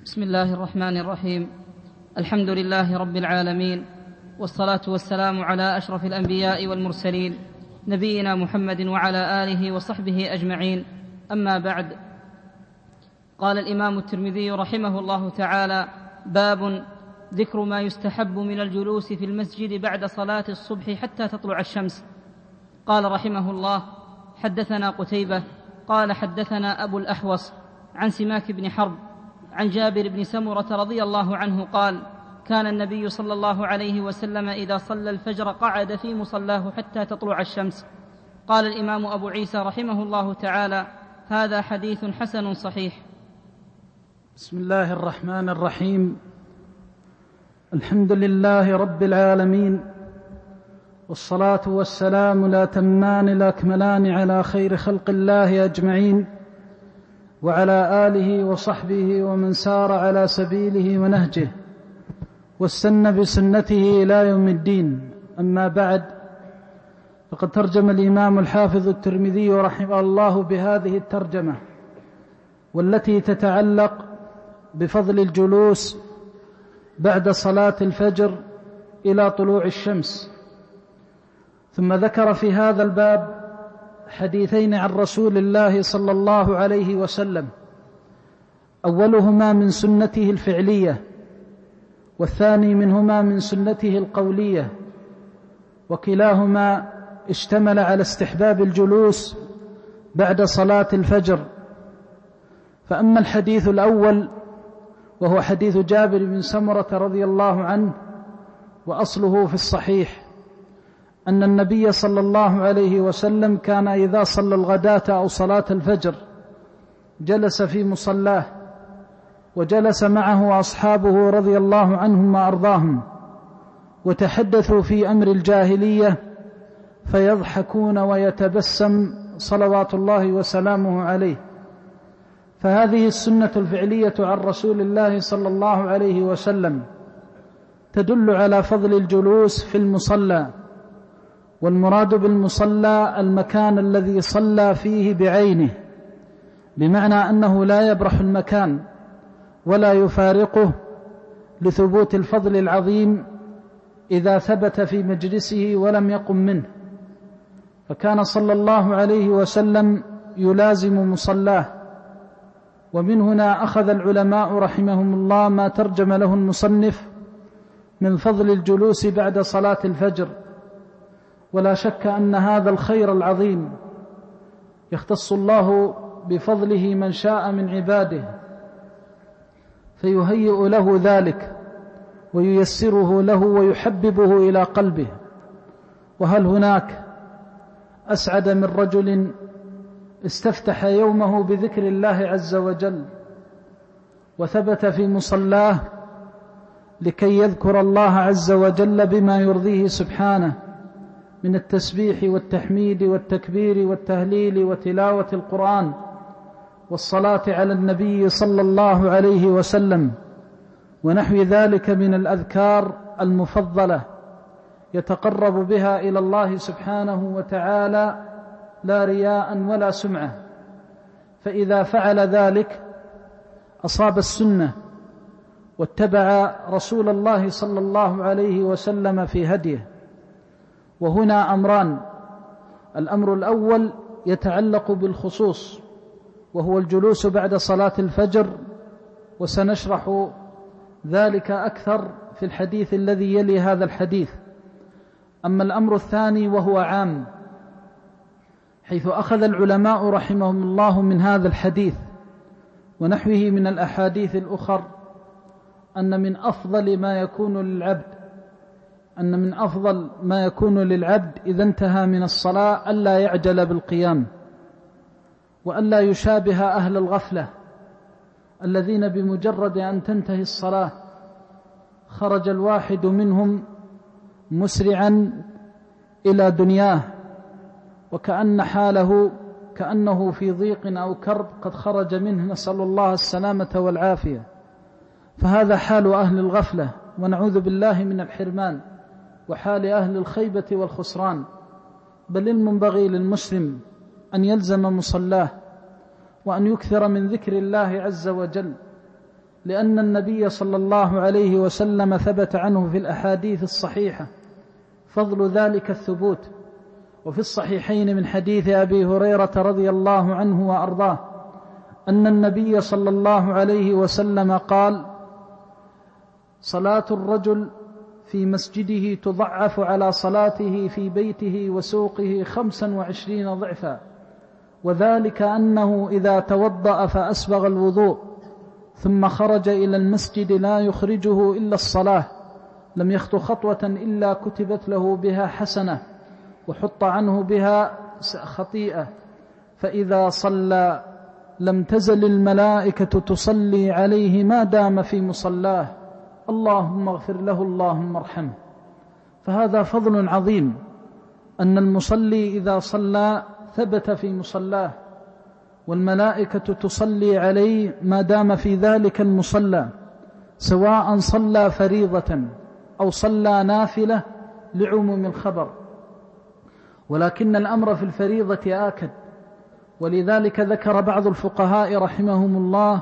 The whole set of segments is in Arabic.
بسم الله الرحمن الرحيم. الحمد لله رب العالمين، والصلاة والسلام على أشرف الأنبياء والمرسلين نبينا محمد وعلى آله وصحبه أجمعين. أما بعد، قال الإمام الترمذي رحمه الله تعالى: باب ذكر ما يستحب من الجلوس في المسجد بعد صلاة الصبح حتى تطلع الشمس. قال رحمه الله: حدثنا قتيبة قال حدثنا أبو الأحوص عن سماك بن حرب عن جابر بن سمرة رضي الله عنه قال: كان النبي صلى الله عليه وسلم إذا صلى الفجر قعد في مصلاه حتى تطلع الشمس. قال الإمام أبو عيسى رحمه الله تعالى: هذا حديث حسن صحيح. بسم الله الرحمن الرحيم. الحمد لله رب العالمين، والصلاة والسلام الأتمان الأكملان على خير خلق الله أجمعين، وعلى آله وصحبه ومن سار على سبيله ونهجه واستنى بسنته إلى يوم الدين. أما بعد، فقد ترجم الإمام الحافظ الترمذي رحمه الله بهذه الترجمة، والتي تتعلق بفضل الجلوس بعد صلاة الفجر إلى طلوع الشمس. ثم ذكر في هذا الباب حديثين عن رسول الله صلى الله عليه وسلم، أولهما من سنته الفعلية، والثاني منهما من سنته القولية، وكلاهما اشتمل على استحباب الجلوس بعد صلاة الفجر. فأما الحديث الأول وهو حديث جابر بن سمرة رضي الله عنه، وأصله في الصحيح، أن النبي صلى الله عليه وسلم كان إذا صلى الغداة أو صلاة الفجر جلس في مصلاه، وجلس معه أصحابه رضي الله عنهم وأرضاهم، وتحدثوا في أمر الجاهلية فيضحكون ويتبسم صلوات الله وسلامه عليه. فهذه السنة الفعلية عن رسول الله صلى الله عليه وسلم تدل على فضل الجلوس في المصلى، والمراد بالمصلى المكان الذي صلى فيه بعينه، بمعنى أنه لا يبرح المكان ولا يفارقه، لثبوت الفضل العظيم إذا ثبت في مجلسه ولم يقم منه. فكان صلى الله عليه وسلم يلازم مصلاه. ومن هنا أخذ العلماء رحمهم الله ما ترجم له المصنف من فضل الجلوس بعد صلاة الفجر. ولا شك أن هذا الخير العظيم يختص الله بفضله من شاء من عباده، فيهيئ له ذلك وييسره له ويحببه إلى قلبه. وهل هناك أسعد من رجل استفتح يومه بذكر الله عز وجل، وثبت في مصلاه لكي يذكر الله عز وجل بما يرضيه سبحانه من التسبيح والتحميد والتكبير والتهليل وتلاوة القرآن والصلاة على النبي صلى الله عليه وسلم ونحو ذلك من الأذكار المفضلة، يتقرب بها إلى الله سبحانه وتعالى لا رياء ولا سمعة. فإذا فعل ذلك أصاب السنة واتبع رسول الله صلى الله عليه وسلم في هديه. وهنا أمران: الأمر الأول يتعلق بالخصوص، وهو الجلوس بعد صلاة الفجر، وسنشرح ذلك أكثر في الحديث الذي يلي هذا الحديث. أما الأمر الثاني وهو عام، حيث أخذ العلماء رحمهم الله من هذا الحديث ونحوه من الأحاديث الأخر أن من أفضل ما يكون للعبد إذا انتهى من الصلاة ألا يعجل بالقيام، وألا يشابه أهل الغفلة الذين بمجرد أن تنتهي الصلاة خرج الواحد منهم مسرعا إلى دنياه، وكأن حاله كأنه في ضيق أو كرب قد خرج منه، نسأل الله السلامة والعافية. فهذا حال أهل الغفلة، ونعوذ بالله من الحرمان، وحال أهل الخيبة والخسران. بل المنبغي للمسلم أن يلزم مصلاه، وأن يكثر من ذكر الله عز وجل، لأن النبي صلى الله عليه وسلم ثبت عنه في الأحاديث الصحيحة فضل ذلك الثبوت. وفي الصحيحين من حديث أبي هريرة رضي الله عنه وأرضاه أن النبي صلى الله عليه وسلم قال: صلاة الرجل في مسجده تضعف على صلاته في بيته وسوقه 25 ضعفا، وذلك أنه إذا توضأ فأسبغ الوضوء ثم خرج إلى المسجد لا يخرجه إلا الصلاة لم يخط خطوة إلا كتبت له بها حسنة وحط عنه بها خطيئة، فإذا صلى لم تزل الملائكة تصلي عليه ما دام في مصلاه: اللهم اغفر له، اللهم ارحمه. فهذا فضل عظيم أن المصلي إذا صلى ثبت في مصلاه، والملائكة تصلي عليه ما دام في ذلك المصلى، سواء صلى فريضة أو صلى نافلة لعموم الخبر. ولكن الأمر في الفريضة آكد، ولذلك ذكر بعض الفقهاء رحمهم الله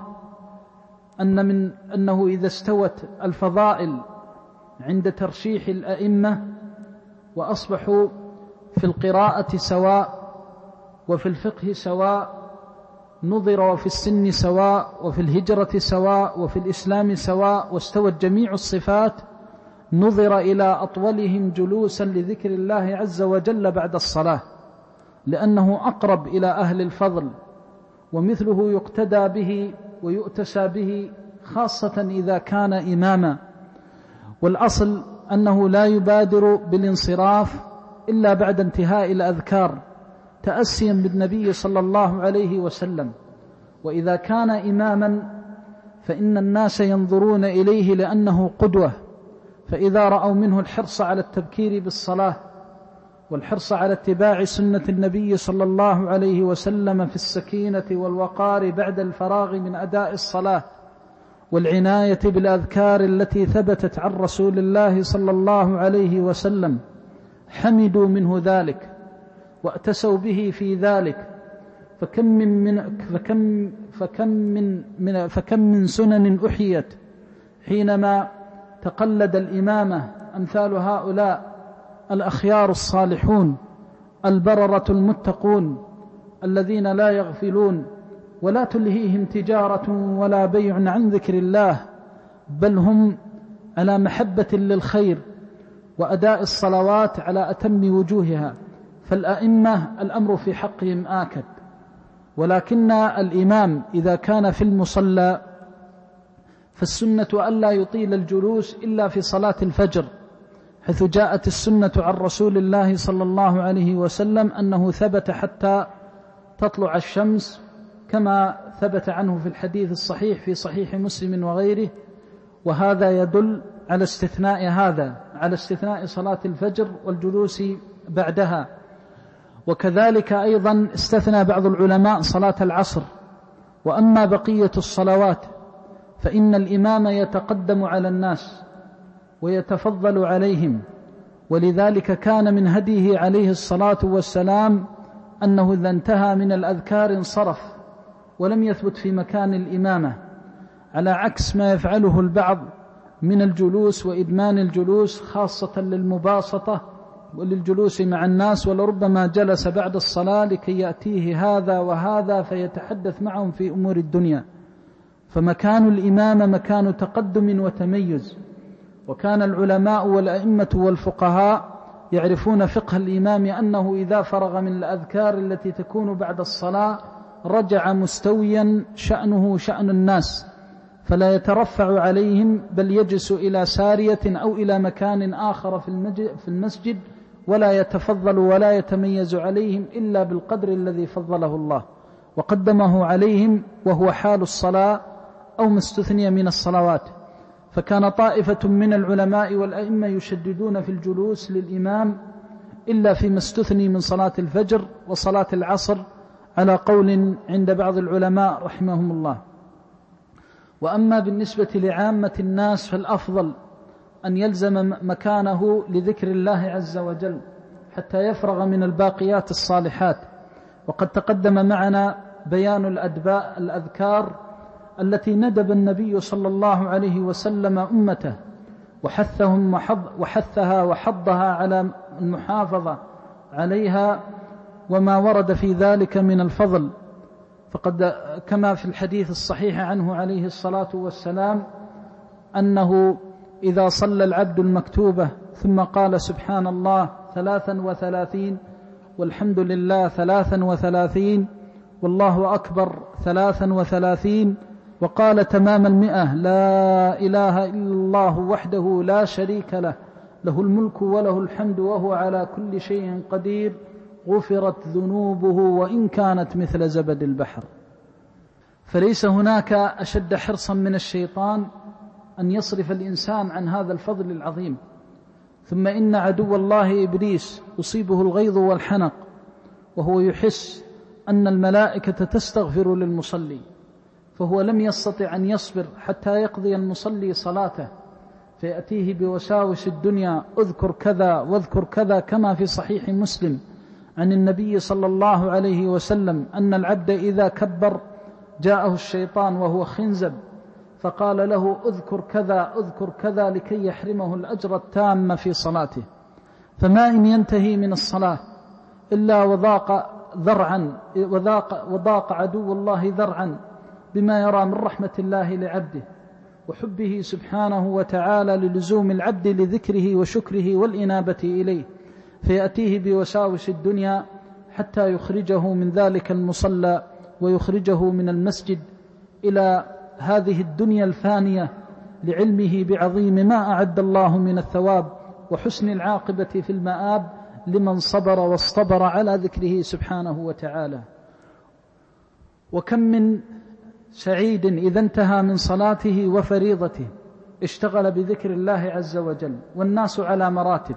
أنه إذا استوت الفضائل عند ترشيح الأئمة وأصبحوا في القراءة سواء وفي الفقه سواء، نظر وفي السن سواء وفي الهجرة سواء وفي الإسلام سواء، واستوت جميع الصفات، نظر إلى أطولهم جلوسا لذكر الله عز وجل بعد الصلاة، لأنه أقرب إلى أهل الفضل، ومثله يقتدى به ويؤتسى به، خاصة إذا كان إماما. والأصل أنه لا يبادر بالانصراف إلا بعد انتهاء الأذكار تأسيا بالنبي صلى الله عليه وسلم. وإذا كان إماما فإن الناس ينظرون إليه لأنه قدوة، فإذا رأوا منه الحرص على التبكير بالصلاة والحرص على اتباع سنة النبي صلى الله عليه وسلم في السكينة والوقار بعد الفراغ من أداء الصلاة والعناية بالأذكار التي ثبتت عن رسول الله صلى الله عليه وسلم، حمدوا منه ذلك وأتسوا به في ذلك. فكم من سنن أحيت حينما تقلد الإمامة أمثال هؤلاء الأخيار الصالحون البررة المتقون الذين لا يغفلون ولا تلهيهم تجارة ولا بيع عن ذكر الله، بل هم على محبة للخير وأداء الصلوات على أتم وجوهها. فالأئمة الأمر في حقهم آكد، ولكن الإمام إذا كان في المصلى فالسنة ألا يطيل الجلوس إلا في صلاة الفجر، حيث جاءت السنة عن رسول الله صلى الله عليه وسلم أنه ثبت حتى تطلع الشمس، كما ثبت عنه في الحديث الصحيح في صحيح مسلم وغيره. وهذا يدل على استثناء صلاة الفجر والجلوس بعدها. وكذلك أيضا استثنى بعض العلماء صلاة العصر. وأما بقية الصلوات فإن الإمام يتقدم على الناس ويتفضل عليهم، ولذلك كان من هديه عليه الصلاة والسلام أنه إذا انتهى من الأذكار انصرف ولم يثبت في مكان الإمامة، على عكس ما يفعله البعض من الجلوس وإدمان الجلوس خاصة للمباسطة وللجلوس مع الناس، ولربما جلس بعد الصلاة لكي يأتيه هذا وهذا فيتحدث معهم في أمور الدنيا. فمكان الإمامة مكان تقدم وتميز، وكان العلماء والأئمة والفقهاء يعرفون فقه الإمام أنه إذا فرغ من الأذكار التي تكون بعد الصلاة رجع مستويا شأنه شأن الناس، فلا يترفع عليهم بل يجلس إلى سارية أو إلى مكان آخر في المسجد، ولا يتفضل ولا يتميز عليهم إلا بالقدر الذي فضله الله وقدمه عليهم، وهو حال الصلاة أو ما استثني من الصلوات. فكان طائفة من العلماء والأئمة يشددون في الجلوس للإمام إلا فيما استثني من صلاة الفجر وصلاة العصر، على قول عند بعض العلماء رحمهم الله. وأما بالنسبة لعامة الناس فالأفضل أن يلزم مكانه لذكر الله عز وجل حتى يفرغ من الباقيات الصالحات. وقد تقدم معنا بيان الأذكار التي ندب النبي صلى الله عليه وسلم أمته وحثها وحضها على المحافظة عليها وما ورد في ذلك من الفضل. فقد كما في الحديث الصحيح عنه عليه الصلاة والسلام أنه إذا صلى العبد المكتوبة ثم قال سبحان الله 33 والحمد لله 33 والله أكبر 33 وقال تمام 100 لا إله إلا الله وحده لا شريك له له الملك وله الحمد وهو على كل شيء قدير غفرت ذنوبه وإن كانت مثل زبد البحر. فليس هناك أشد حرصا من الشيطان أن يصرف الإنسان عن هذا الفضل العظيم. ثم إن عدو الله إبليس يصيبه الغيظ والحنق وهو يحس أن الملائكة تستغفر للمصلي، فهو لم يستطع أن يصبر حتى يقضي المصلي صلاته، فيأتيه بوساوس الدنيا اذكر كذا واذكر كذا، كما في صحيح مسلم عن النبي صلى الله عليه وسلم أن العبد إذا كبر جاءه الشيطان وهو خنزب فقال له اذكر كذا اذكر كذا لكي يحرمه الأجر التام في صلاته. فما إن ينتهي من الصلاة إلا وضاق عدو الله ذرعا بما يرى من رحمة الله لعبده وحبه سبحانه وتعالى للزوم العبد لذكره وشكره والإنابة إليه، فيأتيه بوساوس الدنيا حتى يخرجه من ذلك المصلى ويخرجه من المسجد إلى هذه الدنيا الفانية لعلمه بعظيم ما أعد الله من الثواب وحسن العاقبة في المآب لمن صبر واصطبر على ذكره سبحانه وتعالى. وكم من سعيد إذا انتهى من صلاته وفريضته اشتغل بذكر الله عز وجل، والناس على مراتب،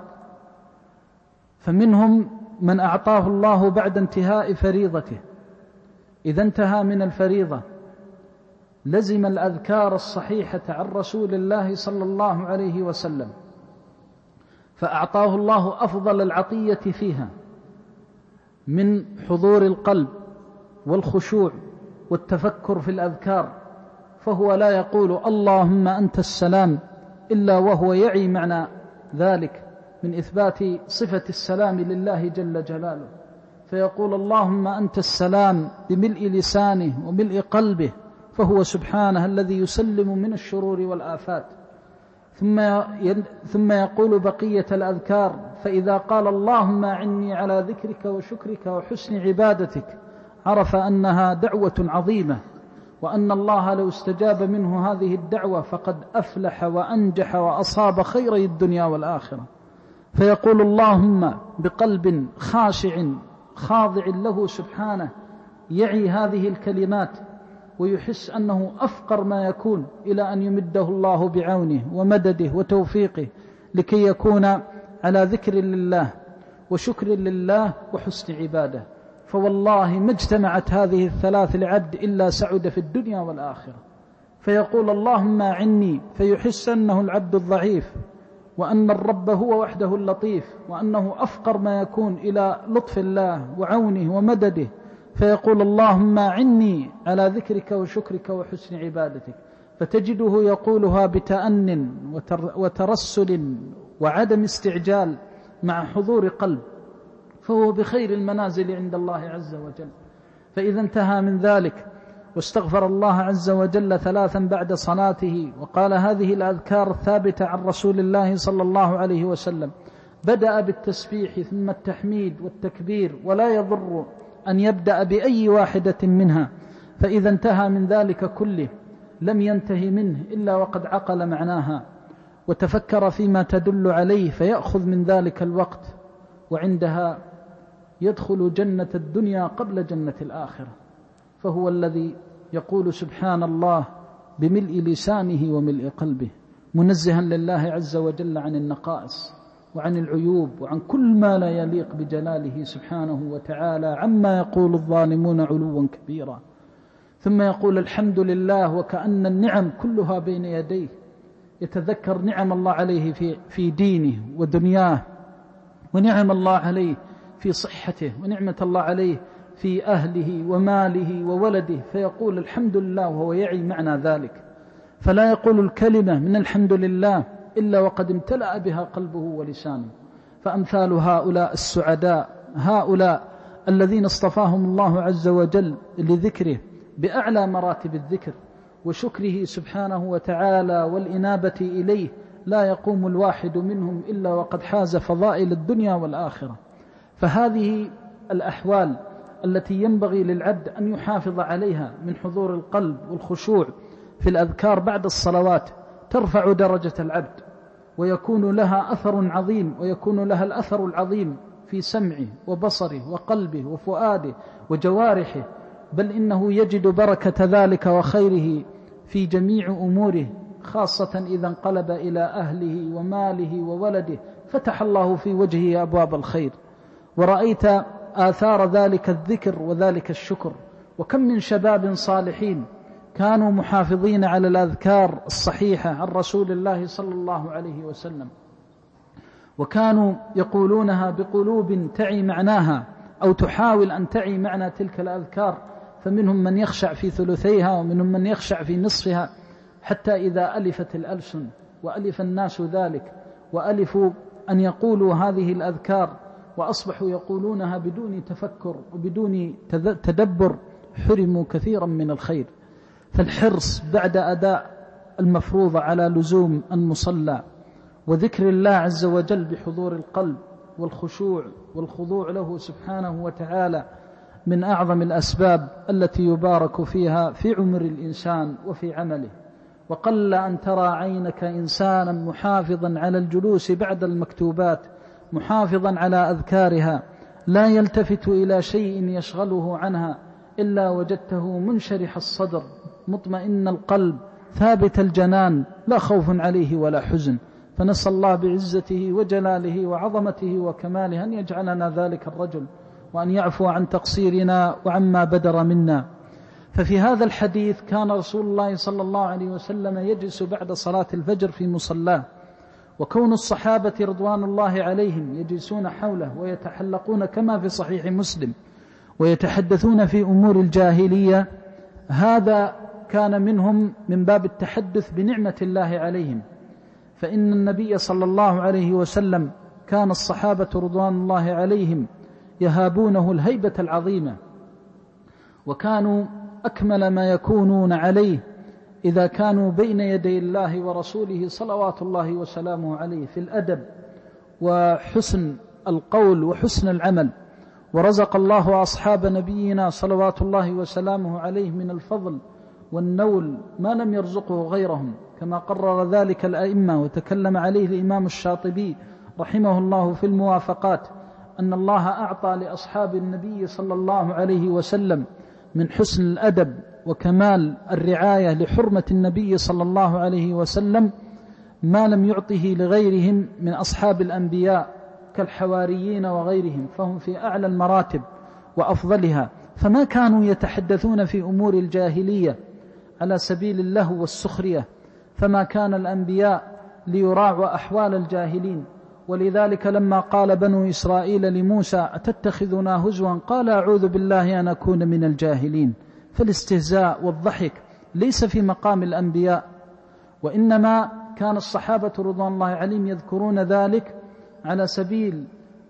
فمنهم من أعطاه الله بعد انتهاء فريضته إذا انتهى من الفريضة لزم الأذكار الصحيحة عن رسول الله صلى الله عليه وسلم، فأعطاه الله أفضل العطية فيها من حضور القلب والخشوع والتفكر في الأذكار، فهو لا يقول اللهم أنت السلام إلا وهو يعي معنى ذلك من إثبات صفة السلام لله جل جلاله، فيقول اللهم أنت السلام بملء لسانه وملء قلبه، فهو سبحانه الذي يسلم من الشرور والآفات. ثم يقول بقية الأذكار، فإذا قال اللهم أعني على ذكرك وشكرك وحسن عبادتك عرف أنها دعوة عظيمة، وأن الله لو استجاب منه هذه الدعوة فقد أفلح وأنجح وأصاب خيري الدنيا والآخرة، فيقول اللهم بقلب خاشع خاضع له سبحانه يعي هذه الكلمات ويحس أنه أفقر ما يكون إلى أن يمده الله بعونه ومدده وتوفيقه لكي يكون على ذكر لله وشكر لله وحسن عباده. فوالله ما اجتمعت هذه الثلاث لعبد إلا سعد في الدنيا والآخرة. فيقول اللهم أعني، فيحس أنه العبد الضعيف وأن الرب هو وحده اللطيف، وأنه أفقر ما يكون إلى لطف الله وعونه ومدده، فيقول اللهم أعني على ذكرك وشكرك وحسن عبادتك، فتجده يقولها بتأن وترسل وعدم استعجال مع حضور قلب، فهو بخير المنازل عند الله عز وجل. فإذا انتهى من ذلك واستغفر الله عز وجل 3 بعد صلاته وقال هذه الأذكار الثابتة عن رسول الله صلى الله عليه وسلم، بدأ بالتسبيح ثم التحميد والتكبير، ولا يضر أن يبدأ بأي واحدة منها، فإذا انتهى من ذلك كله لم ينتهي منه إلا وقد عقل معناها وتفكر فيما تدل عليه، فيأخذ من ذلك الوقت، وعندها يدخل جنة الدنيا قبل جنة الآخرة. فهو الذي يقول سبحان الله بملء لسانه وملء قلبه، منزها لله عز وجل عن النقائص وعن العيوب وعن كل ما لا يليق بجلاله سبحانه وتعالى عما يقول الظالمون علوا كبيرا. ثم يقول الحمد لله وكأن النعم كلها بين يديه، يتذكر نعم الله عليه في دينه ودنياه، ونعم الله عليه في صحته، ونعمة الله عليه في أهله وماله وولده فيقول الحمد لله وهو يعي معنى ذلك، فلا يقول الكلمة من الحمد لله إلا وقد امتلأ بها قلبه ولسانه. فأمثال هؤلاء السعداء، هؤلاء الذين اصطفاهم الله عز وجل لذكره بأعلى مراتب الذكر وشكره سبحانه وتعالى والإنابة إليه، لا يقوم الواحد منهم إلا وقد حاز فضائل الدنيا والآخرة. فهذه الأحوال التي ينبغي للعبد أن يحافظ عليها من حضور القلب والخشوع في الأذكار بعد الصلوات ترفع درجة العبد، ويكون لها أثر عظيم، ويكون لها الأثر العظيم في سمعه وبصره وقلبه وفؤاده وجوارحه، بل إنه يجد بركة ذلك وخيره في جميع أموره، خاصة إذا انقلب إلى أهله وماله وولده فتح الله في وجهه أبواب الخير. ورأيت آثار ذلك الذكر وذلك الشكر. وكم من شباب صالحين كانوا محافظين على الأذكار الصحيحة عن رسول الله صلى الله عليه وسلم، وكانوا يقولونها بقلوب تعي معناها أو تحاول أن تعي معنى تلك الأذكار، فمنهم من يخشع في ثلثيها ومنهم من يخشع في نصفها، حتى إذا ألفت الألسن وألف الناس ذلك وألفوا أن يقولوا هذه الأذكار وأصبحوا يقولونها بدون تفكر وبدون تدبر حرموا كثيرا من الخير. فالحرص بعد أداء المفروض على لزوم المصلى وذكر الله عز وجل بحضور القلب والخشوع والخضوع له سبحانه وتعالى من أعظم الأسباب التي يبارك فيها في عمر الإنسان وفي عمله. وقل أن ترى عينك إنسانا محافظا على الجلوس بعد المكتوبات، محافظا على أذكارها، لا يلتفت إلى شيء يشغله عنها إلا وجدته منشرح الصدر مطمئن القلب ثابت الجنان، لا خوف عليه ولا حزن. فنسأل الله بعزته وجلاله وعظمته وكماله أن يجعلنا ذلك الرجل، وأن يعفو عن تقصيرنا وعما بدر منا. ففي هذا الحديث كان رسول الله صلى الله عليه وسلم يجلس بعد صلاة الفجر في مصلاه، وكون الصحابة رضوان الله عليهم يجلسون حوله ويتحلقون كما في صحيح مسلم ويتحدثون في أمور الجاهلية، هذا كان منهم من باب التحدث بنعمة الله عليهم. فإن النبي صلى الله عليه وسلم كان الصحابة رضوان الله عليهم يهابونه الهيبة العظيمة، وكانوا أكمل ما يكونون عليه إذا كانوا بين يدي الله ورسوله صلوات الله وسلامه عليه في الأدب وحسن القول وحسن العمل. ورزق الله أصحاب نبينا صلوات الله وسلامه عليه من الفضل والنول ما لم يرزقه غيرهم، كما قرر ذلك الأئمة وتكلم عليه الإمام الشاطبي رحمه الله في الموافقات، أن الله أعطى لأصحاب النبي صلى الله عليه وسلم من حسن الأدب وكمال الرعاية لحرمة النبي صلى الله عليه وسلم ما لم يعطه لغيرهم من أصحاب الأنبياء كالحواريين وغيرهم، فهم في أعلى المراتب وأفضلها. فما كانوا يتحدثون في أمور الجاهلية على سبيل اللهو والسخرية، فما كان الأنبياء ليراعوا أحوال الجاهلين. ولذلك لما قال بنو إسرائيل لموسى أتتخذنا هزوا قال أعوذ بالله أن أكون من الجاهلين. فالاستهزاء والضحك ليس في مقام الأنبياء، وإنما كان الصحابة رضوان الله عليهم يذكرون ذلك على سبيل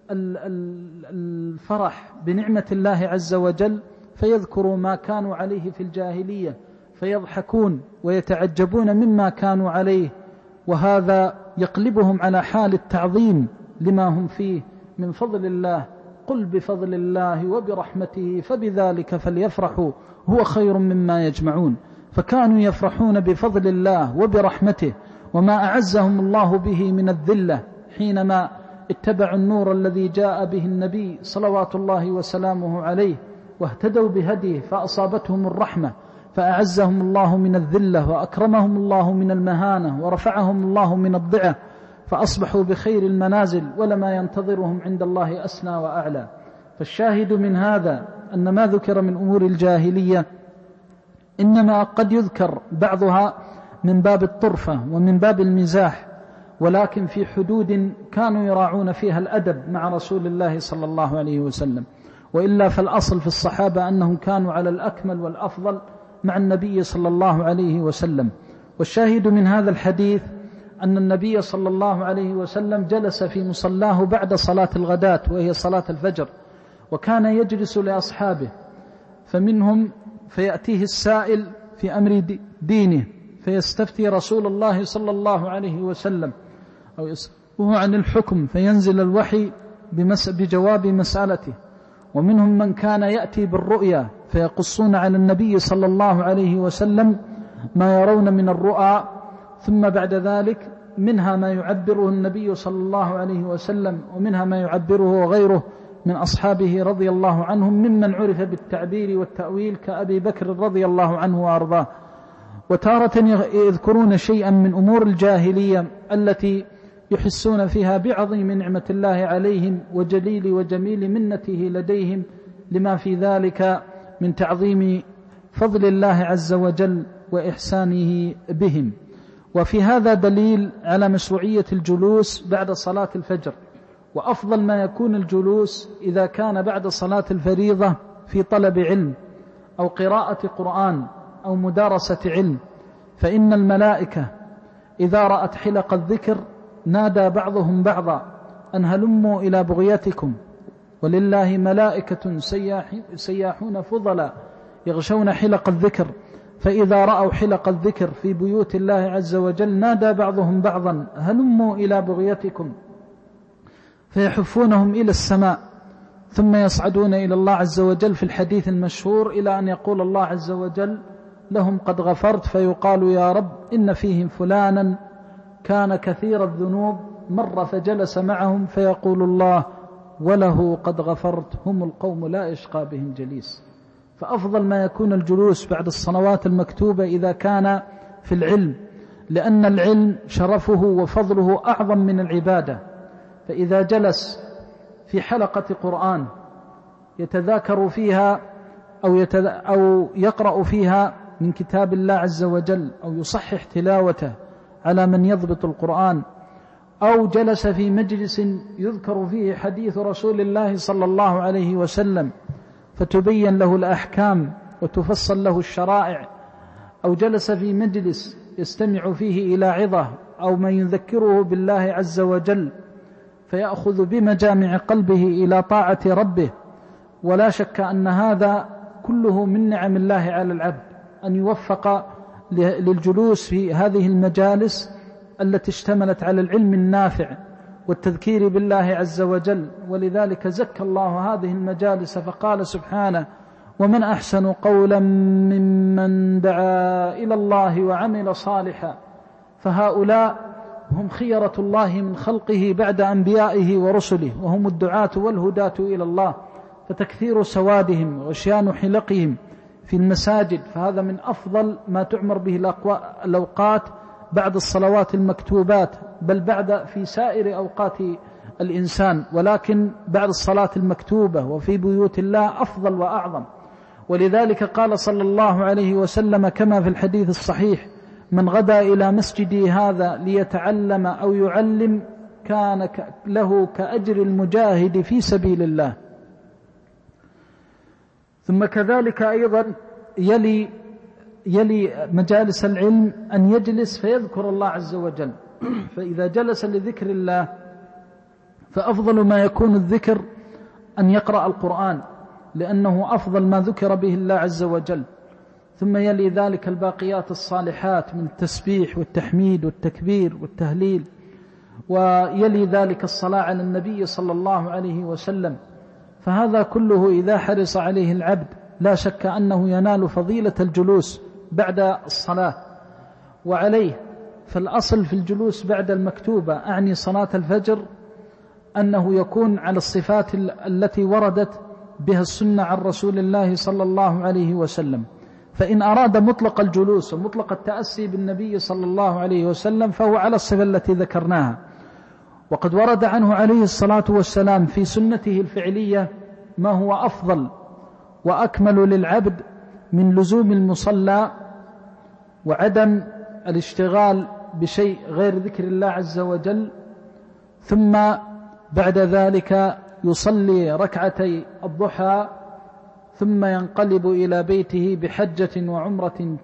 الفرح بنعمة الله عز وجل، فيذكروا ما كانوا عليه في الجاهلية فيضحكون ويتعجبون مما كانوا عليه، وهذا يقلبهم على حال التعظيم لما هم فيه من فضل الله. قل بفضل الله وبرحمته فبذلك فليفرحوا هو خير مما يجمعون. فكانوا يفرحون بفضل الله وبرحمته وما أعزهم الله به من الذلة حينما اتبعوا النور الذي جاء به النبي صلوات الله وسلامه عليه واهتدوا بهديه فأصابتهم الرحمة، فأعزهم الله من الذلة وأكرمهم الله من المهانة ورفعهم الله من الضعة، فأصبحوا بخير المنازل ولما ينتظرهم عند الله أسنى وأعلى. فالشاهد من هذا أن ما ذكر من أمور الجاهلية إنما قد يذكر بعضها من باب الطرفة ومن باب المزاح، ولكن في حدود كانوا يراعون فيها الأدب مع رسول الله صلى الله عليه وسلم. وإلا فالأصل في الصحابة أنهم كانوا على الأكمل والأفضل مع النبي صلى الله عليه وسلم. والشاهد من هذا الحديث أن النبي صلى الله عليه وسلم جلس في مصلاه بعد صلاة الغداة وهي صلاة الفجر، وكان يجلس لأصحابه، فمنهم فيأتيه السائل في أمر دينه فيستفتي رسول الله صلى الله عليه وسلم أو يسأله عن الحكم فينزل الوحي بجواب مسألته. ومنهم من كان يأتي بالرؤيا فيقصون على النبي صلى الله عليه وسلم ما يرون من الرؤى، ثم بعد ذلك منها ما يعبره النبي صلى الله عليه وسلم ومنها ما يعبره غيره من أصحابه رضي الله عنهم ممن عرف بالتعبير والتأويل كأبي بكر رضي الله عنه وأرضاه. وتارة يذكرون شيئا من أمور الجاهلية التي يحسون فيها بعظيم نعمة الله عليهم وجليل وجميل منته لديهم، لما في ذلك من تعظيم فضل الله عز وجل وإحسانه بهم. وفي هذا دليل على مشروعية الجلوس بعد صلاة الفجر، وأفضل ما يكون الجلوس إذا كان بعد صلاة الفريضة في طلب علم أو قراءة قرآن أو مدارسة علم، فإن الملائكة إذا رأت حلق الذكر نادى بعضهم بعضا أن هلموا إلى بغيتكم، ولله ملائكة سياحون فضلا يغشون حلق الذكر، فإذا رأوا حلق الذكر في بيوت الله عز وجل نادى بعضهم بعضا هلموا إلى بغيتكم، فيحفونهم إلى السماء ثم يصعدون إلى الله عز وجل في الحديث المشهور إلى أن يقول الله عز وجل لهم قد غفرت، فيقال يا رب إن فيهم فلانا كان كثير الذنوب مر فجلس معهم، فيقول الله وله قد غفرت هم القوم لا يشقى بهم جليس. فأفضل ما يكون الجلوس بعد الصلوات المكتوبة إذا كان في العلم، لأن العلم شرفه وفضله أعظم من العبادة. فإذا جلس في حلقة قرآن يتذاكر فيها أو يقرأ فيها من كتاب الله عز وجل أو يصحح تلاوته على من يضبط القرآن، أو جلس في مجلس يذكر فيه حديث رسول الله صلى الله عليه وسلم فتبين له الأحكام وتفصل له الشرائع، أو جلس في مجلس يستمع فيه إلى عظة أو من يذكره بالله عز وجل فيأخذ بمجامع قلبه إلى طاعة ربه. ولا شك أن هذا كله من نعم الله على العبد، أن يوفق للجلوس في هذه المجالس التي اشتملت على العلم النافع والتذكير بالله عز وجل. ولذلك زكى الله هذه المجالس فقال سبحانه ومن أحسن قولا ممن دعا إلى الله وعمل صالحا، فهؤلاء هم خيرة الله من خلقه بعد أنبيائه ورسله، وهم الدعاة والهداة إلى الله، فتكثير سوادهم وغشيان حلقهم في المساجد فهذا من أفضل ما تعمر به الأوقات بعد الصلوات المكتوبات، بل بعد في سائر أوقات الإنسان، ولكن بعد الصلاة المكتوبة وفي بيوت الله أفضل وأعظم. ولذلك قال صلى الله عليه وسلم كما في الحديث الصحيح من غدا إلى مسجدي هذا ليتعلم أو يعلم كان له كأجر المجاهد في سبيل الله. ثم كذلك أيضا يلي مجالس العلم أن يجلس فيذكر الله عز وجل، فإذا جلس لذكر الله فأفضل ما يكون الذكر أن يقرأ القرآن، لأنه أفضل ما ذكر به الله عز وجل. ثم يلي ذلك الباقيات الصالحات من التسبيح والتحميد والتكبير والتهليل، ويلي ذلك الصلاة على النبي صلى الله عليه وسلم. فهذا كله إذا حرص عليه العبد لا شك أنه ينال فضيلة الجلوس بعد الصلاة. وعليه فالأصل في الجلوس بعد المكتوبة أعني صلاة الفجر أنه يكون على الصفات التي وردت بها السنة عن رسول الله صلى الله عليه وسلم. فإن أراد مطلق الجلوس ومطلق التأسي بالنبي صلى الله عليه وسلم فهو على الصفة التي ذكرناها. وقد ورد عنه عليه الصلاة والسلام في سنته الفعلية ما هو أفضل وأكمل للعبد من لزوم المصلى وعدم الاشتغال بشيء غير ذكر الله عز وجل، ثم بعد ذلك يصلي ركعتي الضحى ثم ينقلب إلى بيته بحجة وعمرة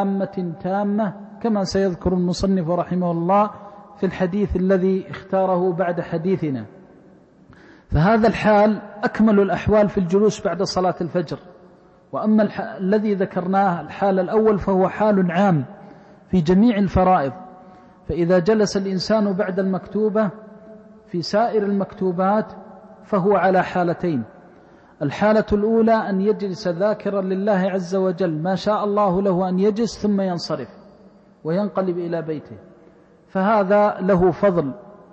تامة كما سيذكر المصنف رحمه الله في الحديث الذي اختاره بعد حديثنا. فهذا الحال أكمل الأحوال في الجلوس بعد صلاة الفجر. وأما الذي ذكرناه الحال الأول فهو حال عام في جميع الفرائض. فإذا جلس الإنسان بعد المكتوبة في سائر المكتوبات فهو على حالتين: الحالة الأولى أن يجلس ذاكرا لله عز وجل ما شاء الله له أن يجلس ثم ينصرف وينقلب إلى بيته، فهذا له فضل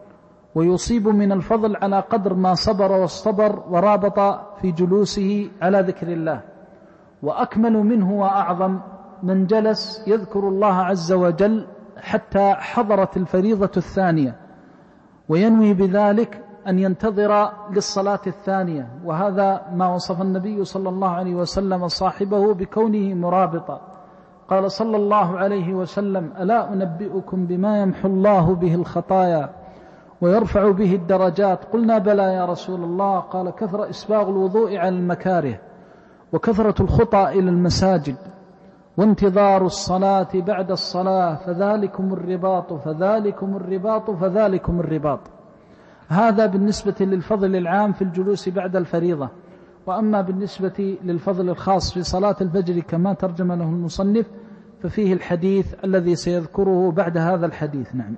ويصيب من الفضل على قدر ما صبر واصطبر ورابط في جلوسه على ذكر الله. وأكمل منه وأعظم من جلس يذكر الله عز وجل حتى حضرت الفريضة الثانية وينوي بذلك أن ينتظر للصلاة الثانية، وهذا ما وصف النبي صلى الله عليه وسلم صاحبه بكونه مرابطا. قال صلى الله عليه وسلم: ألا أنبئكم بما يمحو الله به الخطايا ويرفع به الدرجات؟ قلنا: بلى يا رسول الله. قال: كثر إسباغ الوضوء على المكاره، وكثرة الخطى إلى المساجد، وانتظار الصلاة بعد الصلاة، فذلكم الرباط فذلكم الرباط فذلكم الرباط. هذا بالنسبة للفضل العام في الجلوس بعد الفريضة. وأما بالنسبة للفضل الخاص في صلاة الفجر كما ترجم له المصنف ففيه الحديث الذي سيذكره بعد هذا الحديث. نعم.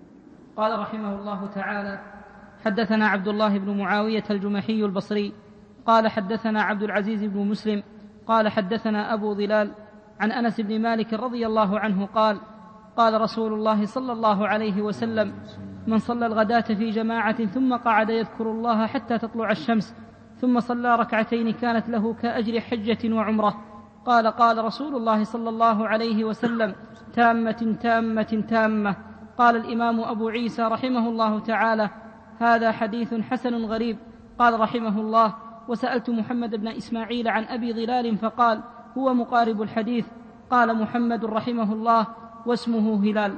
قال رحمه الله تعالى: حدثنا عبد الله بن معاوية الجمحي البصري قال حدثنا عبد العزيز بن مسلم قال حدثنا أبو ظلال عن أنس بن مالك رضي الله عنه قال: قال رسول الله صلى الله عليه وسلم: من صلى الغداة في جماعة ثم قعد يذكر الله حتى تطلع الشمس ثم صلى ركعتين كانت له كأجر حجة وعمرة. قال رسول الله صلى الله عليه وسلم: تامة تامة تامة. قال الإمام أبو عيسى رحمه الله تعالى: هذا حديث حسن غريب. قال رحمه الله: وسألت محمد بن إسماعيل عن أبي ظلال فقال: هو مقارب الحديث. قال محمد رحمه الله: واسمه هلال.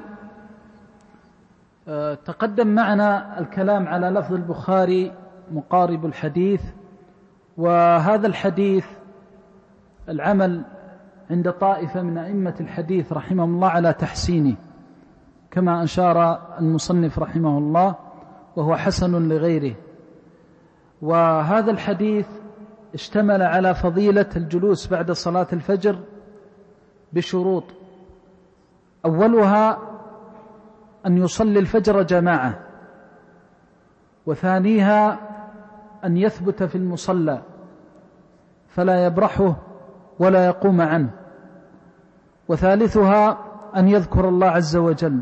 تقدم معنا الكلام على لفظ البخاري مقارب الحديث، وهذا الحديث العمل عند طائفة من أئمة الحديث رحمهم الله على تحسينه كما أشار المصنف رحمه الله، وهو حسن لغيره. وهذا الحديث اشتمل على فضيلة الجلوس بعد صلاة الفجر بشروط: أولها أن يصلي الفجر جماعة، وثانيها أن يثبت في المصلى فلا يبرحه ولا يقوم عنه، وثالثها أن يذكر الله عز وجل،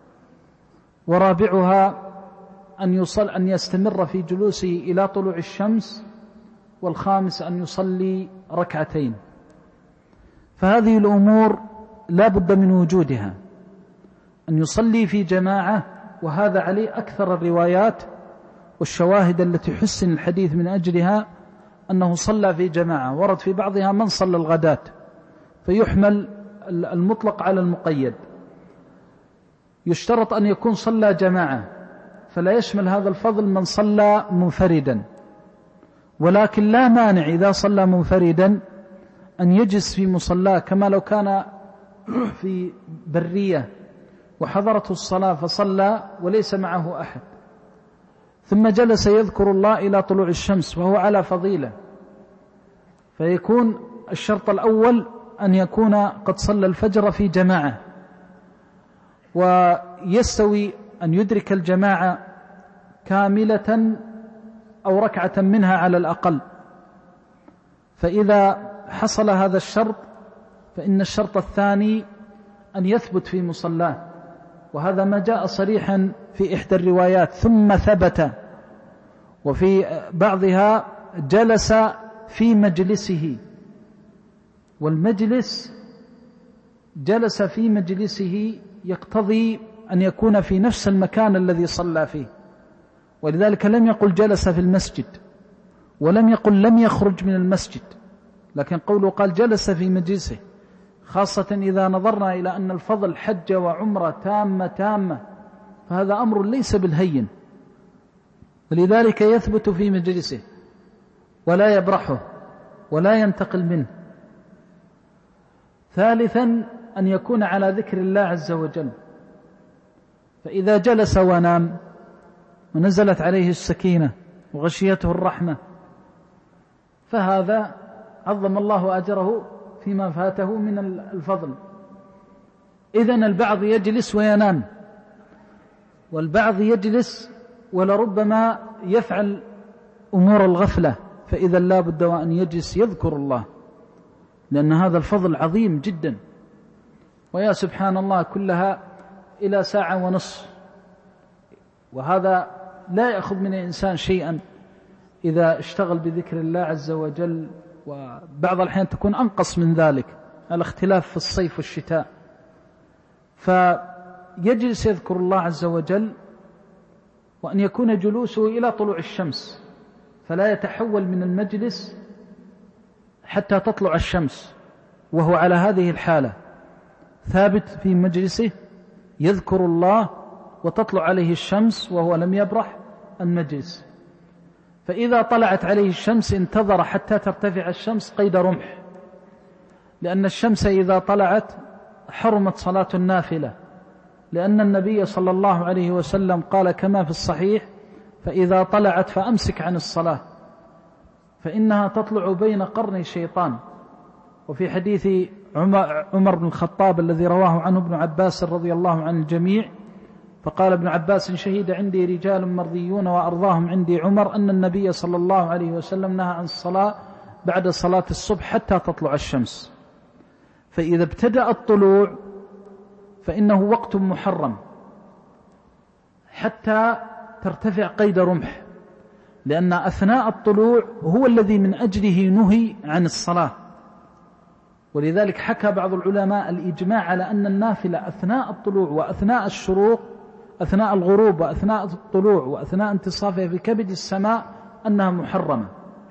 ورابعها أن يستمر في جلوسه إلى طلوع الشمس، والخامس أن يصلي ركعتين. فهذه الأمور لا بد من وجودها: أن يصلي في جماعة، وهذا عليه أكثر الروايات والشواهد التي حسن الحديث من أجلها أنه صلى في جماعة. ورد في بعضها من صلى الغداة، فيحمل المطلق على المقيد. يشترط أن يكون صلى جماعة، فلا يشمل هذا الفضل من صلى منفردا، ولكن لا مانع إذا صلى منفردا أن يجلس في مصلاه كما لو كان في برية وحضرته الصلاة فصلى وليس معه أحد، ثم جلس يذكر الله إلى طلوع الشمس وهو على فضيلة. فيكون الشرط الأول أن يكون قد صلى الفجر في جماعة، ويستوي أن يدرك الجماعة كاملة أو ركعة منها على الأقل. فإذا حصل هذا الشرط فإن الشرط الثاني أن يثبت في مصلاه، وهذا ما جاء صريحا في إحدى الروايات: ثم ثبت. وفي بعضها جلس في مجلسه، والمجلس جلس في مجلسه يقتضي أن يكون في نفس المكان الذي صلى فيه، ولذلك لم يقل جلس في المسجد، ولم يقل لم يخرج من المسجد، لكن قوله قال جلس في مجلسه، خاصة إذا نظرنا إلى أن الفضل حجة وعمرة تامة، فهذا أمر ليس بالهين. ولذلك يثبت في مجلسه ولا يبرحه ولا ينتقل منه. ثالثا أن يكون على ذكر الله عز وجل، فإذا جلس ونام ونزلت عليه السكينة وغشيته الرحمة فهذا عظم الله أجره فيما فاته من الفضل. إذن البعض يجلس وينام، والبعض يجلس ولربما يفعل أمور الغفلة، فإذا لا بد وأن يجلس يذكر الله، لأن هذا الفضل عظيم جدا. ويا سبحان الله كلها إلى ساعة ونصف، وهذا لا يأخذ من الإنسان شيئا إذا اشتغل بذكر الله عز وجل، وبعض الأحيان تكون أنقص من ذلك، الاختلاف في الصيف والشتاء. فيجلس يذكر الله عز وجل، وأن يكون جلوسه إلى طلوع الشمس، فلا يتحول من المجلس حتى تطلع الشمس وهو على هذه الحالة ثابت في مجلسه يذكر الله وتطلع عليه الشمس وهو لم يبرح المجلس. فإذا طلعت عليه الشمس انتظر حتى ترتفع الشمس قيد رمح، لأن الشمس إذا طلعت حرمت صلاة النافلة، لأن النبي صلى الله عليه وسلم قال كما في الصحيح: فإذا طلعت فأمسك عن الصلاة فإنها تطلع بين قرني الشيطان. وفي حديث عمر بن الخطاب الذي رواه عنه ابن عباس رضي الله عن الجميع، فقال ابن عباس: شهد عندي رجال مرضيون وأرضاهم عندي عمر أن النبي صلى الله عليه وسلم نهى عن الصلاة بعد صلاة الصبح حتى تطلع الشمس. فإذا ابتدأ الطلوع فإنه وقت محرم حتى ترتفع قيد رمح، لأن أثناء الطلوع هو الذي من أجله نهي عن الصلاة. ولذلك حكى بعض العلماء الإجماع على أن النافلة أثناء الطلوع وأثناء الشروق، أثناء الغروب وأثناء الطلوع وأثناء انتصافها في كبد السماء، أنها محرمة.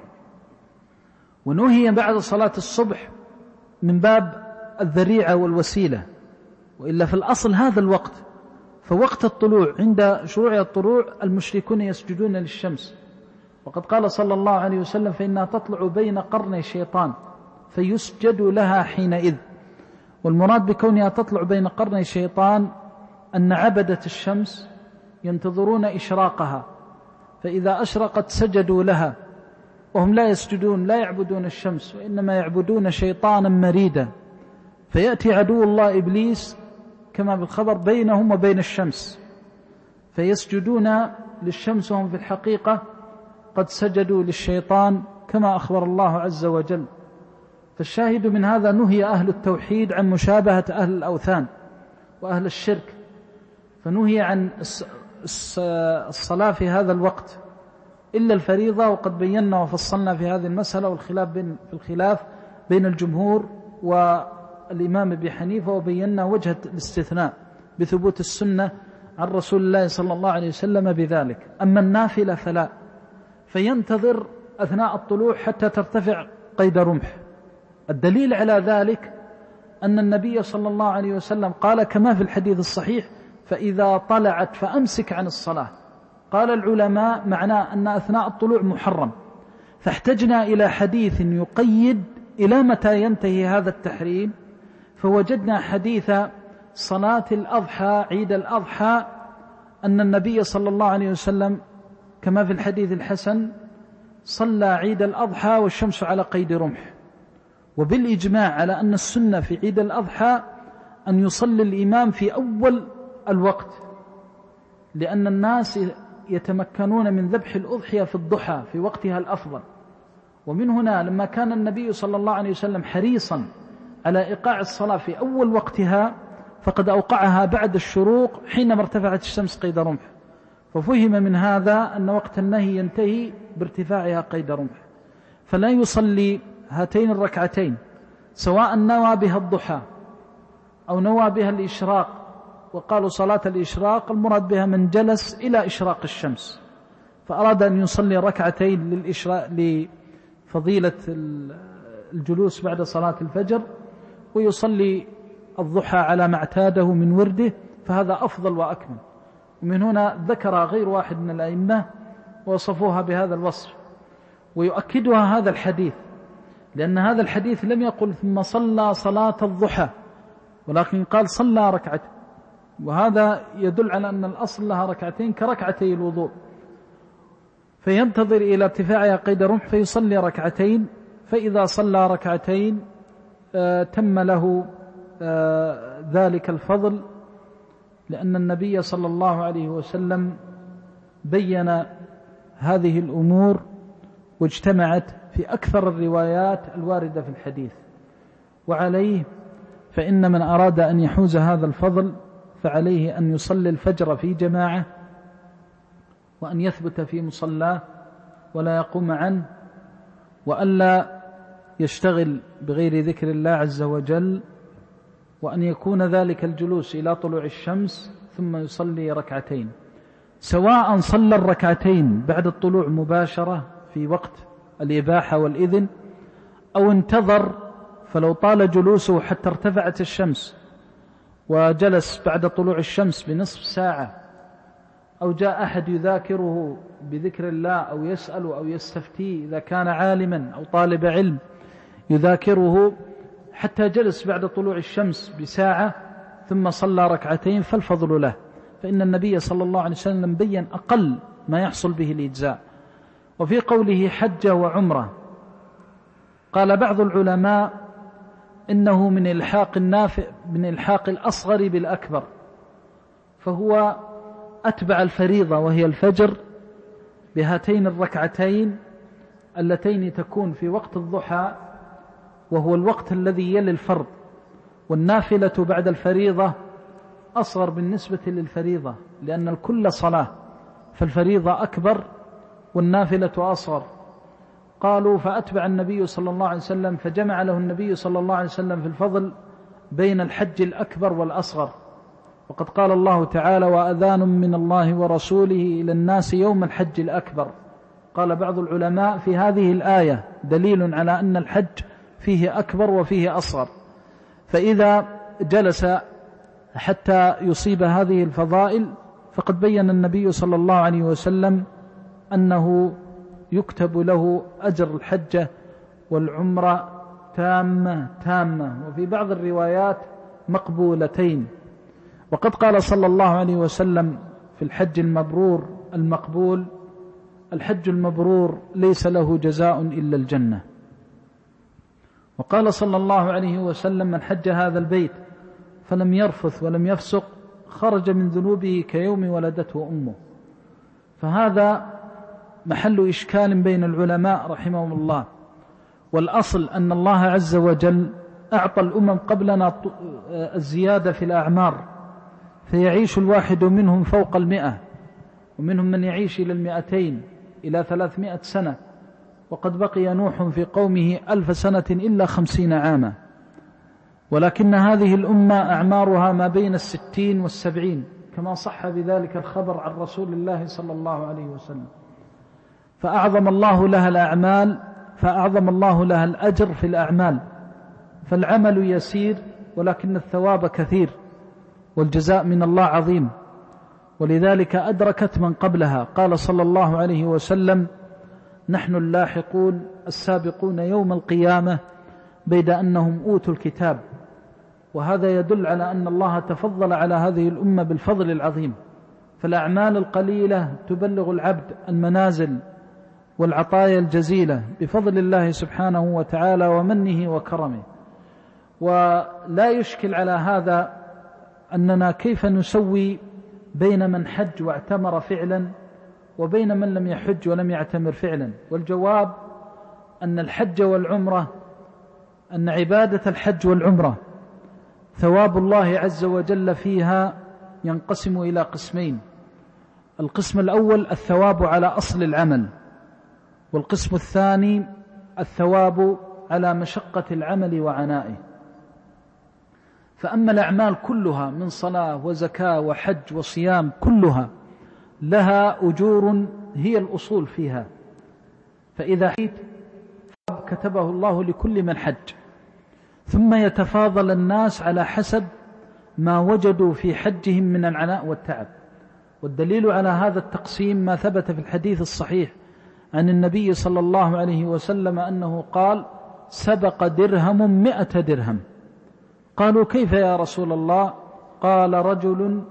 ونهي بعد صلاة الصبح من باب الذريعة والوسيلة، وإلا في الأصل هذا الوقت. فوقت الطلوع عند شروع الطلوع المشركون يسجدون للشمس، وقد قال صلى الله عليه وسلم: فإنها تطلع بين قرني الشيطان فيسجد لها حينئذ. والمراد بكونها تطلع بين قرني الشيطان أن عبدة الشمس ينتظرون إشراقها، فإذا أشرقت سجدوا لها، وهم لا يسجدون لا يعبدون الشمس وإنما يعبدون شيطانا مريدا، فيأتي عدو الله إبليس كما بالخبر بينهم وبين الشمس، فيسجدون للشمس وهم في الحقيقة قد سجدوا للشيطان كما أخبر الله عز وجل. فالشاهد من هذا نهي أهل التوحيد عن مشابهة أهل الأوثان وأهل الشرك، فنهي عن الصلاة في هذا الوقت إلا الفريضة. وقد بينا وفصلنا في هذه المسألة، والخلاف بين الجمهور والإمام أبي حنيفة، وبينا وجه الاستثناء بثبوت السنة عن رسول الله صلى الله عليه وسلم بذلك. أما النافلة فلا، فينتظر أثناء الطلوع حتى ترتفع قيد رمح. الدليل على ذلك أن النبي صلى الله عليه وسلم قال كما في الحديث الصحيح: فإذا طلعت فأمسك عن الصلاة. قال العلماء معناه أن أثناء الطلوع محرم، فاحتجنا إلى حديث يقيد إلى متى ينتهي هذا التحريم، فوجدنا حديث صلاة الأضحى عيد الأضحى أن النبي صلى الله عليه وسلم كما في الحديث الحسن صلى عيد الأضحى والشمس على قيد رمح. وبالإجماع على أن السنة في عيد الأضحى أن يصلي الإمام في أول الوقت، لأن الناس يتمكنون من ذبح الأضحية في الضحى في وقتها الأفضل. ومن هنا لما كان النبي صلى الله عليه وسلم حريصا على إيقاع الصلاة في أول وقتها، فقد أوقعها بعد الشروق حينما ارتفعت الشمس قيد رمح. ففهم من هذا أن وقت النهي ينتهي بارتفاعها قيد رمح، فلا يصلي هاتين الركعتين سواء نوى بها الضحى أو نوى بها الإشراق. وقالوا صلاة الإشراق المراد بها من جلس إلى إشراق الشمس، فأراد أن يصلي ركعتين لفضيلة الجلوس بعد صلاة الفجر، ويصلي الضحى على ما اعتاده من ورده، فهذا أفضل وأكمل. ومن هنا ذكر غير واحد من الأئمة، ووصفوها بهذا الوصف، ويؤكدها هذا الحديث، لأن هذا الحديث لم يقل ثم صلى صلاة الضحى، ولكن قال صلى ركعتين، وهذا يدل على أن الأصل لها ركعتين كركعتي الوضوء، فينتظر إلى ارتفاعها قيد رمح فيصلي ركعتين، فإذا صلى ركعتين تم له ذلك الفضل، لأن النبي صلى الله عليه وسلم بين هذه الأمور واجتمعت في أكثر الروايات الواردة في الحديث. وعليه فإن من أراد أن يحوز هذا الفضل فعليه أن يصلي الفجر في جماعة، وأن يثبت في مصلاه ولا يقوم عنه، وألا يشتغل بغير ذكر الله عز وجل، وأن يكون ذلك الجلوس إلى طلوع الشمس ثم يصلي ركعتين، سواء صلى الركعتين بعد الطلوع مباشرة في وقت الإباحة والإذن، أو انتظر فلو طال جلوسه حتى ارتفعت الشمس وجلس بعد طلوع الشمس بنصف ساعة، أو جاء أحد يذاكره بذكر الله أو يسأل أو يستفتيه إذا كان عالما أو طالب علم يذاكره حتى جلس بعد طلوع الشمس بساعة ثم صلى ركعتين فالفضل له، فإن النبي صلى الله عليه وسلم بين أقل ما يحصل به الإجزاء. وفي قوله حج وعمرة قال بعض العلماء إنه من إلحاق الأصغر بالأكبر، فهو أتبع الفريضة وهي الفجر بهاتين الركعتين اللتين تكون في وقت الضحى، وهو الوقت الذي يلي الفرض، والنافلة بعد الفريضة أصغر بالنسبة للفريضة، لأن الكل صلاة، فالفريضة أكبر والنافلة أصغر. قالوا فأتبع النبي صلى الله عليه وسلم، فجمع له النبي صلى الله عليه وسلم في الفضل بين الحج الأكبر والأصغر، وقد قال الله تعالى وأذان من الله ورسوله إلى الناس يوم الحج الأكبر. قال بعض العلماء في هذه الآية دليل على أن الحج فيه أكبر وفيه أصغر، فإذا جلس حتى يصيب هذه الفضائل فقد بين النبي صلى الله عليه وسلم أنه يكتب له أجر الحجة والعمرة تامة، وفي بعض الروايات مقبولتين. وقد قال صلى الله عليه وسلم في الحج المقبول الحج المبرور ليس له جزاء إلا الجنة. وقال صلى الله عليه وسلم من حج هذا البيت فلم يرفث ولم يفسق خرج من ذنوبه كيوم ولدته أمه. فهذا محل إشكال بين العلماء رحمهم الله، والأصل أن الله عز وجل أعطى الأمم قبلنا الزيادة في الأعمار، فيعيش الواحد منهم فوق 100، ومنهم من يعيش إلى 200 إلى 300 سنة، وقد بقي نوح في قومه 1000 سنة إلا 50 عاما، ولكن هذه الأمة أعمارها ما بين 60 و70 كما صح بذلك الخبر عن رسول الله صلى الله عليه وسلم. فأعظم الله لها الأجر في الأعمال، فالعمل يسير ولكن الثواب كثير والجزاء من الله عظيم، ولذلك أدركت من قبلها. قال صلى الله عليه وسلم نحن اللاحقون السابقون يوم القيامة بيد أنهم أوتوا الكتاب، وهذا يدل على أن الله تفضل على هذه الأمة بالفضل العظيم، فالأعمال القليلة تبلغ العبد المنازل والعطايا الجزيلة بفضل الله سبحانه وتعالى ومنه وكرمه. ولا يشكل على هذا أننا كيف نسوي بين من حج واعتمر فعلا وبين من لم يحج ولم يعتمر فعلا، والجواب أن الحج والعمرة، أن عبادة الحج والعمرة ثواب الله عز وجل فيها ينقسم إلى قسمين. القسم الأول الثواب على أصل العمل، والقسم الثاني الثواب على مشقة العمل وعنائه. فأما الأعمال كلها من صلاة وزكاة وحج وصيام كلها لها أجور هي الأصول فيها، فإذا حيت كتبه الله لكل من حج، ثم يتفاضل الناس على حسب ما وجدوا في حجهم من العناء والتعب. والدليل على هذا التقسيم ما ثبت في الحديث الصحيح عن النبي صلى الله عليه وسلم أنه قال: سبق درهم 100 درهم. قالوا: كيف يا رسول الله؟ قال: رجل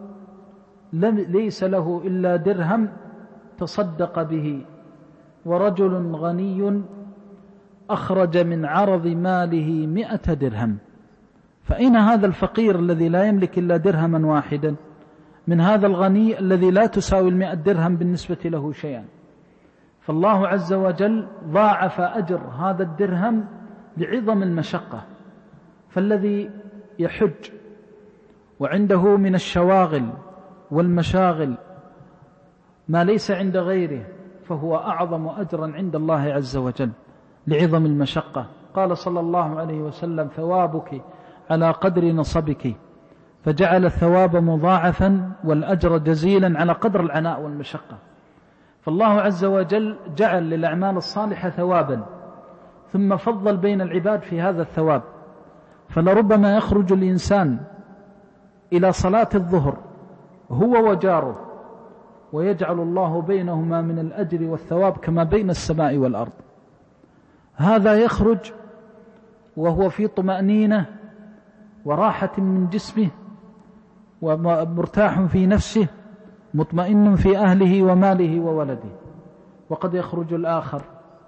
ليس له إلا درهم تصدق به، ورجل غني أخرج من عرض ماله 100 درهم. فأين هذا الفقير الذي لا يملك إلا درهما واحدا من هذا الغني الذي لا تساوي 100 درهم بالنسبة له شيئا؟ فالله عز وجل ضاعف أجر هذا الدرهم لعظم المشقة. فالذي يحج وعنده من الشواغل والمشاغل ما ليس عند غيره فهو أعظم أجرا عند الله عز وجل لعظم المشقة. قال صلى الله عليه وسلم: ثوابك على قدر نصبك، فجعل الثواب مضاعفا والأجر جزيلا على قدر العناء والمشقة. فالله عز وجل جعل للأعمال الصالحة ثوابا، ثم فضل بين العباد في هذا الثواب. فلربما يخرج الإنسان إلى صلاة الظهر هو وجاره، ويجعل الله بينهما من الأجر والثواب كما بين السماء والأرض. هذا يخرج وهو في طمأنينة وراحة من جسمه ومرتاح في نفسه، مطمئن في أهله وماله وولده. وقد يخرج الآخر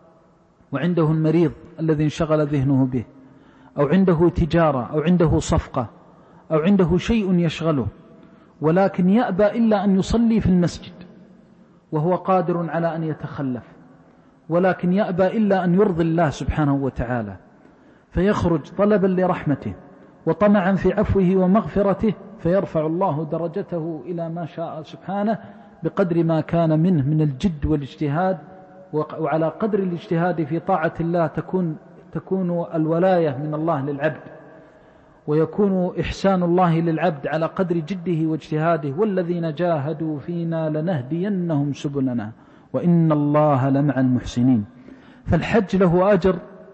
وعنده المريض الذي انشغل ذهنه به، أو عنده تجارة، أو عنده صفقة، أو عنده شيء يشغله، ولكن يأبى إلا أن يصلي في المسجد وهو قادر على أن يتخلف، ولكن يأبى إلا أن يرضي الله سبحانه وتعالى، فيخرج طلبا لرحمته وطمعا في عفوه ومغفرته، فيرفع الله درجته إلى ما شاء سبحانه بقدر ما كان منه من الجد والاجتهاد. وعلى قدر الاجتهاد في طاعة الله تكون الولاية من الله للعبد، ويكون إحسان الله للعبد على قدر جده واجتهاده: والذين جاهدوا فينا لنهدينهم سبلنا وإن الله لمع المحسنين. فالحج له أجر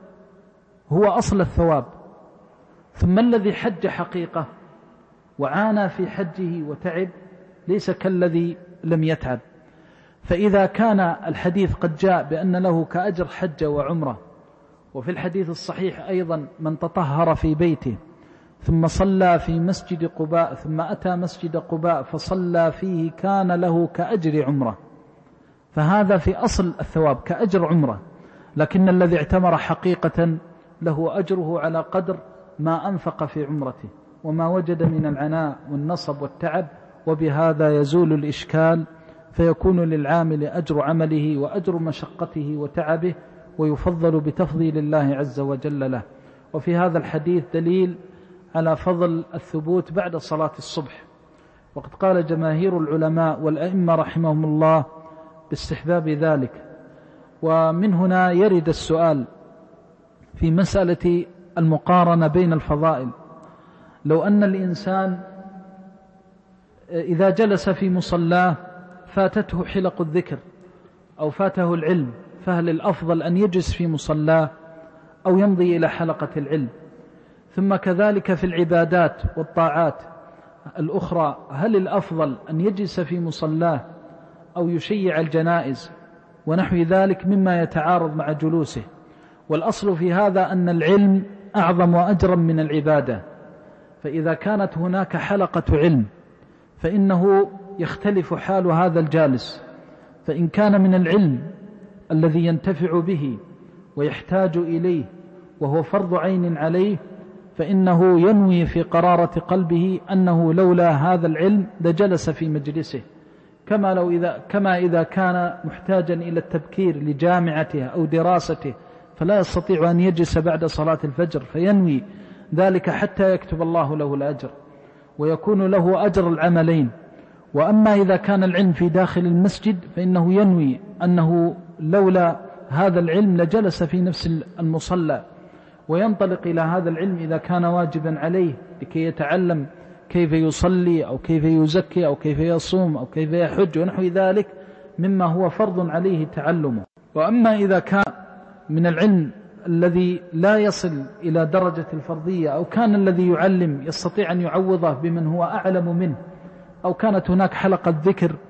هو أصل الثواب، ثم الذي حج حقيقة وعانى في حجه وتعب ليس كالذي لم يتعب. فإذا كان الحديث قد جاء بأن له كأجر حج وعمرة، وفي الحديث الصحيح أيضا: من تطهر في بيته ثم صلى في مسجد قباء ثم أتى مسجد قباء فصلى فيه كان له كأجر عمرة. فهذا في أصل الثواب كأجر عمرة، لكن الذي اعتمر حقيقة له أجره على قدر ما أنفق في عمرته وما وجد من العناء والنصب والتعب. وبهذا يزول الإشكال، فيكون للعامل أجر عمله وأجر مشقته وتعبه، ويفضل بتفضيل الله عز وجل له. وفي هذا الحديث دليل على فضل الثبوت بعد صلاة الصبح، وقد قال جماهير العلماء والأئمة رحمهم الله باستحباب ذلك. ومن هنا يرد السؤال في مسألة المقارنة بين الفضائل: لو أن الإنسان إذا جلس في مصلاه فاتته حلق الذكر أو فاته العلم، فهل الأفضل أن يجلس في مصلاه أو يمضي إلى حلقة العلم؟ ثم كذلك في العبادات والطاعات الأخرى، هل الأفضل أن يجلس في مصلاه أو يشيع الجنائز ونحو ذلك مما يتعارض مع جلوسه؟ والأصل في هذا أن العلم أعظم وأجرا من العبادة، فإذا كانت هناك حلقة علم فإنه يختلف حال هذا الجالس. فإن كان من العلم الذي ينتفع به ويحتاج إليه وهو فرض عين عليه، فإنه ينوي في قرارة قلبه أنه لولا هذا العلم لجلس في مجلسه، كما إذا كان محتاجا إلى التبكير لجامعته أو دراسته فلا يستطيع أن يجلس بعد صلاة الفجر، فينوي ذلك حتى يكتب الله له الأجر ويكون له أجر العملين. وأما إذا كان العلم في داخل المسجد فإنه ينوي أنه لولا هذا العلم لجلس في نفس المصلى، وينطلق إلى هذا العلم إذا كان واجبا عليه لكي يتعلم كيف يصلي أو كيف يزكي أو كيف يصوم أو كيف يحج ونحو ذلك مما هو فرض عليه تعلمه. وأما إذا كان من العلم الذي لا يصل إلى درجة الفرضية، أو كان الذي يعلم يستطيع أن يعوضه بمن هو أعلم منه، أو كانت هناك حلقة ذكر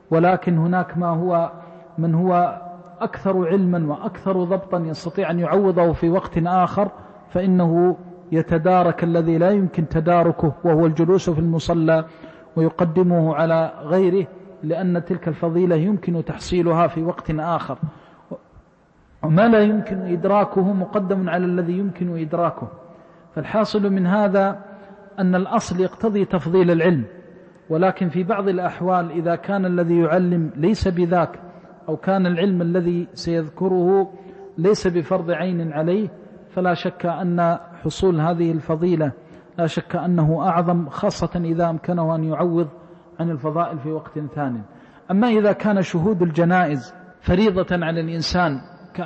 ولكن هناك من هو أكثر علما وأكثر ضبطا يستطيع أن يعوضه في وقت آخر، فإنه يتدارك الذي لا يمكن تداركه وهو الجلوس في المصلى ويقدمه على غيره، لأن تلك الفضيلة يمكن تحصيلها في وقت آخر، وما لا يمكن إدراكه مقدم على الذي يمكن إدراكه. فالحاصل من هذا أن الأصل يقتضي تفضيل العلم، ولكن في بعض الأحوال إذا كان الذي يعلم ليس بذاك، أو كان العلم الذي سيذكره ليس بفرض عين عليه، فلا شك أن حصول هذه الفضيلة لا شك أنه أعظم، خاصة إذا أمكنه أن يعوض عن الفضائل في وقت ثانٍ. أما إذا كان شهود الجنائز فريضة على الإنسان،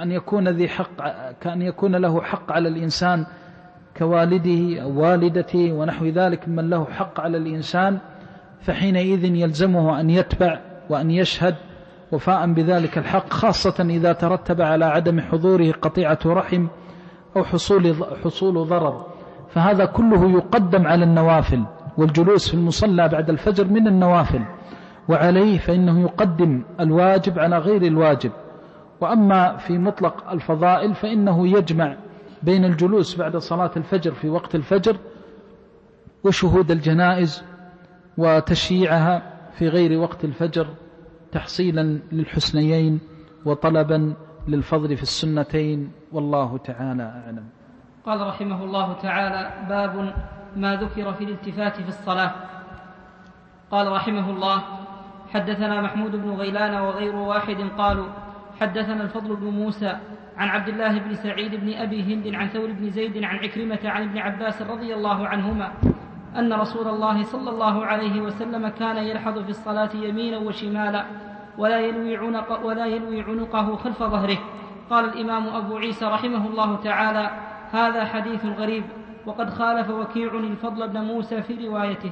كأن يكون له حق على الإنسان كوالده أو والدته ونحو ذلك من له حق على الإنسان، فحينئذ يلزمه أن يتبع وأن يشهد وفاء بذلك الحق، خاصة إذا ترتب على عدم حضوره قطيعة رحم أو حصول ضرر، فهذا كله يقدم على النوافل، والجلوس في المصلى بعد الفجر من النوافل، وعليه فإنه يقدم الواجب على غير الواجب. وأما في مطلق الفضائل فإنه يجمع بين الجلوس بعد صلاة الفجر في وقت الفجر وشهود الجنائز وتشييعها في غير وقت الفجر، تحصيلا للحسنيين وطلبا للفضل في السنتين، والله تعالى أعلم. قال رحمه الله تعالى: باب ما ذكر في الالتفات في الصلاة. قال رحمه الله: حدثنا محمود بن غيلان وغير واحد قالوا حدثنا الفضل بن موسى عن عبد الله بن سعيد بن أبي هند عن ثور بن زيد عن عكرمة عن ابن عباس رضي الله عنهما أن رسول الله صلى الله عليه وسلم كان يلحظ في الصلاة يمينا وشمالا ولا يلوي عنقه خلف ظهره. قال الإمام أبو عيسى رحمه الله تعالى: هذا حديث غريب، وقد خالف وكيع الفضل بن موسى في روايته.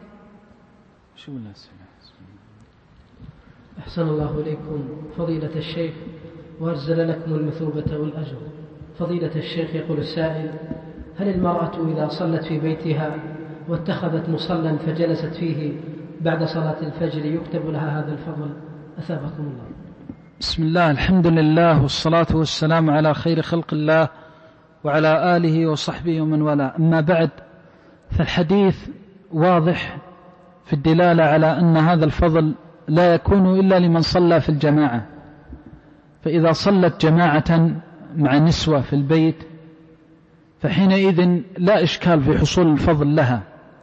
أحسن الله إليكم فضيلة الشيخ، وأرزل لكم المثوبة والأجر. فضيلة الشيخ، يقول السائل: هل المرأة إذا صلت في بيتها واتخذت مصلى فجلست فيه بعد صلاة الفجر يكتب لها هذا الفضل؟ أثابكم الله. بسم الله، الحمد لله، والصلاة والسلام على خير خلق الله وعلى آله وصحبه ومن والاه. أما بعد، فالحديث واضح في الدلالة على أن هذا الفضل لا يكون إلا لمن صلى في الجماعة، فإذا صلت جماعة مع نسوة في البيت فحينئذ لا إشكال في حصول الفضل لها،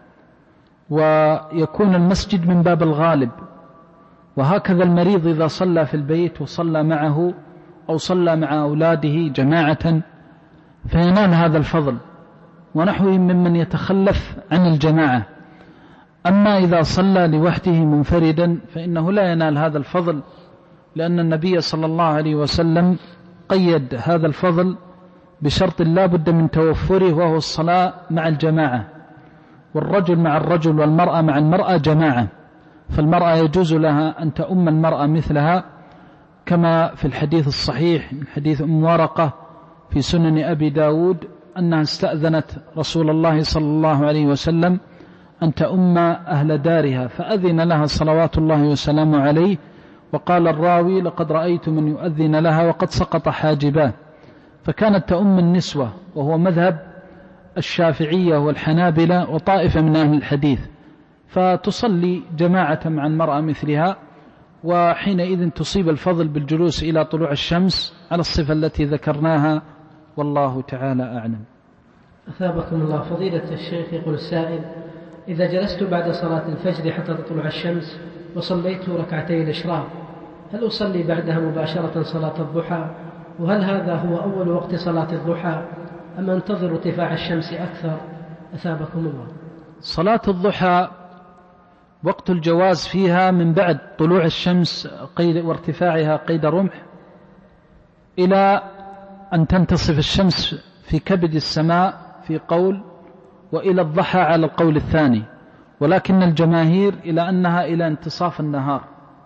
ويكون المسجد من باب الغالب. وهكذا المريض إذا صلى في البيت وصلى معه أو صلى مع أولاده جماعة فينال هذا الفضل، ونحوه ممن يتخلف عن الجماعة. أما إذا صلى لوحده منفردا فإنه لا ينال هذا الفضل، لأن النبي صلى الله عليه وسلم قيد هذا الفضل بشرط لا بد من توفره، وهو الصلاة مع الجماعة، والرجل مع الرجل والمرأة مع المرأة جماعة، فالمرأة يجوز لها أن تؤم المرأة مثلها، كما في الحديث الصحيح من حديث أم ورقة في سنن أبي داود أنها استأذنت رسول الله صلى الله عليه وسلم أن تؤم أهل دارها، فأذن لها صلوات الله وسلامه عليه. وقال الراوي: لقد رأيت من يؤذن لها وقد سقط حاجباه. فكانت تؤم النسوة، وهو مذهب الشافعية والحنابلة وطائفة من أهل الحديث، فتصلي جماعة مع المرأة مثلها، وحينئذ تصيب الفضل بالجلوس إلى طلوع الشمس على الصفة التي ذكرناها، والله تعالى أعلم. أثابكم الله. فضيلة الشيخ، يقول السائل: إذا جلست بعد صلاة الفجر حتى تطلع الشمس وصليت ركعتي الإشراق، هل أصلي بعدها مباشرة صلاة الضحى؟ وهل هذا هو أول وقت صلاة الضحى أم أنتظر ارتفاع الشمس أكثر؟ أثابكم الله. صلاة الضحى وقت الجواز فيها من بعد طلوع الشمس وارتفاعها قيد رمح إلى أن تنتصف الشمس في كبد السماء في قول، وإلى الضحى على القول الثاني، ولكن الجماهير إلى أنها إلى انتصاف النهار،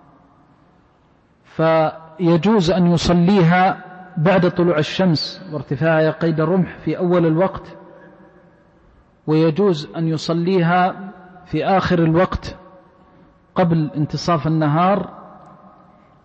فيجوز أن يصليها بعد طلوع الشمس وارتفاعها قيد الرمح في أول الوقت، ويجوز أن يصليها في آخر الوقت قبل انتصاف النهار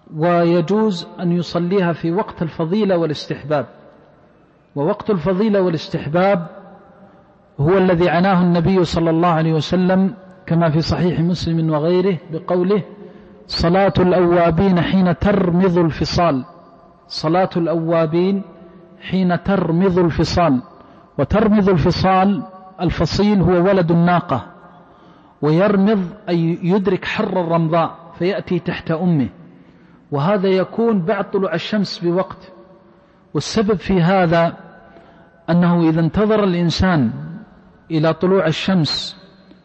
ويجوز أن يصليها في وقت الفضيلة والاستحباب. ووقت الفضيلة والاستحباب هو الذي عناه النبي صلى الله عليه وسلم كما في صحيح مسلم وغيره بقوله: صلاة الأوابين حين ترمض الفصال. صلاة الأوابين حين ترمض الفصال. وترمض الفصال، الفصيل هو ولد الناقة، ويرمض أي يدرك حر الرمضاء فيأتي تحت أمه، وهذا يكون بعد طلوع الشمس بوقت. والسبب في هذا أنه إذا انتظر الإنسان إلى طلوع الشمس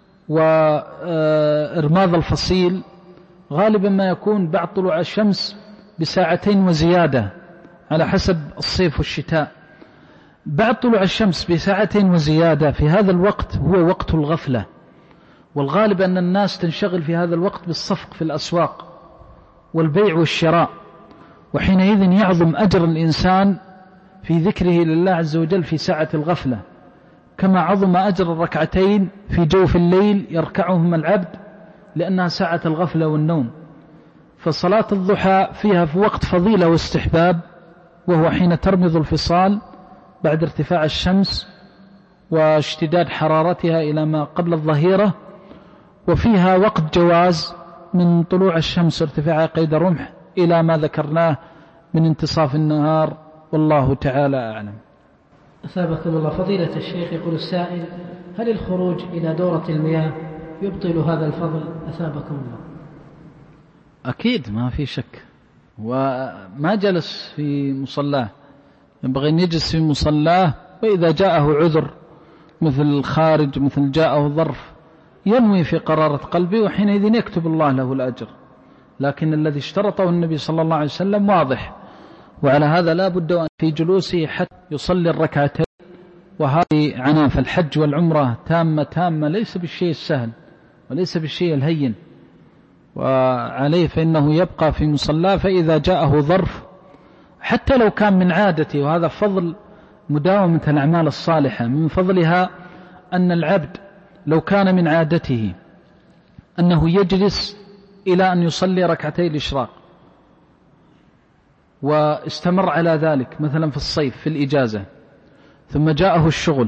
وإرماض الفصيل غالبا ما يكون بعد طلوع الشمس بساعتين وزيادة على حسب الصيف والشتاء. بعد طلوع الشمس بساعتين وزيادة في هذا الوقت هو وقت الغفلة، والغالب أن الناس تنشغل في هذا الوقت بالصفق في الأسواق والبيع والشراء، وحينئذ يعظم أجر الإنسان في ذكره لله عز وجل في ساعة الغفلة، كما عظم أجر الركعتين في جوف الليل يركعهما العبد لأنها ساعة الغفلة والنوم. فصلاة الضحى فيها في وقت فضيلة واستحباب، وهو حين ترمض الفصال بعد ارتفاع الشمس واشتداد حرارتها إلى ما قبل الظهيرة، وفيها وقت جواز من طلوع الشمس ارتفاع قيد الرمح إلى ما ذكرناه من انتصاف النهار، والله تعالى أعلم. أثابكم الله. فضيلة الشيخ، يقول السائل: هل الخروج إلى دورة المياه يبطل هذا الفضل؟ أثابكم الله. أكيد ما في شك، وما جلس في مصلاه، ينبغي أن يجلس في مصلاه، وإذا جاءه عذر مثل الخارج، مثل جاءه ظرف، ينوي في قرارة قلبه، وحينئذ يكتب الله له الأجر. لكن الذي اشترطه النبي صلى الله عليه وسلم واضح، وعلى هذا لا بد أن في جلوسه حتى يصلي الركعتين. وهذه عناف الحج والعمرة تامة ليس بالشيء السهل وليس بالشيء الهين، وعليه فإنه يبقى في مصلاه. فإذا جاءه ظرف حتى لو كان من عادته، وهذا فضل مداومة الأعمال الصالحة، من فضلها أن العبد لو كان من عادته أنه يجلس إلى أن يصلي ركعتي الإشراق واستمر على ذلك مثلا في الصيف في الإجازة، ثم جاءه الشغل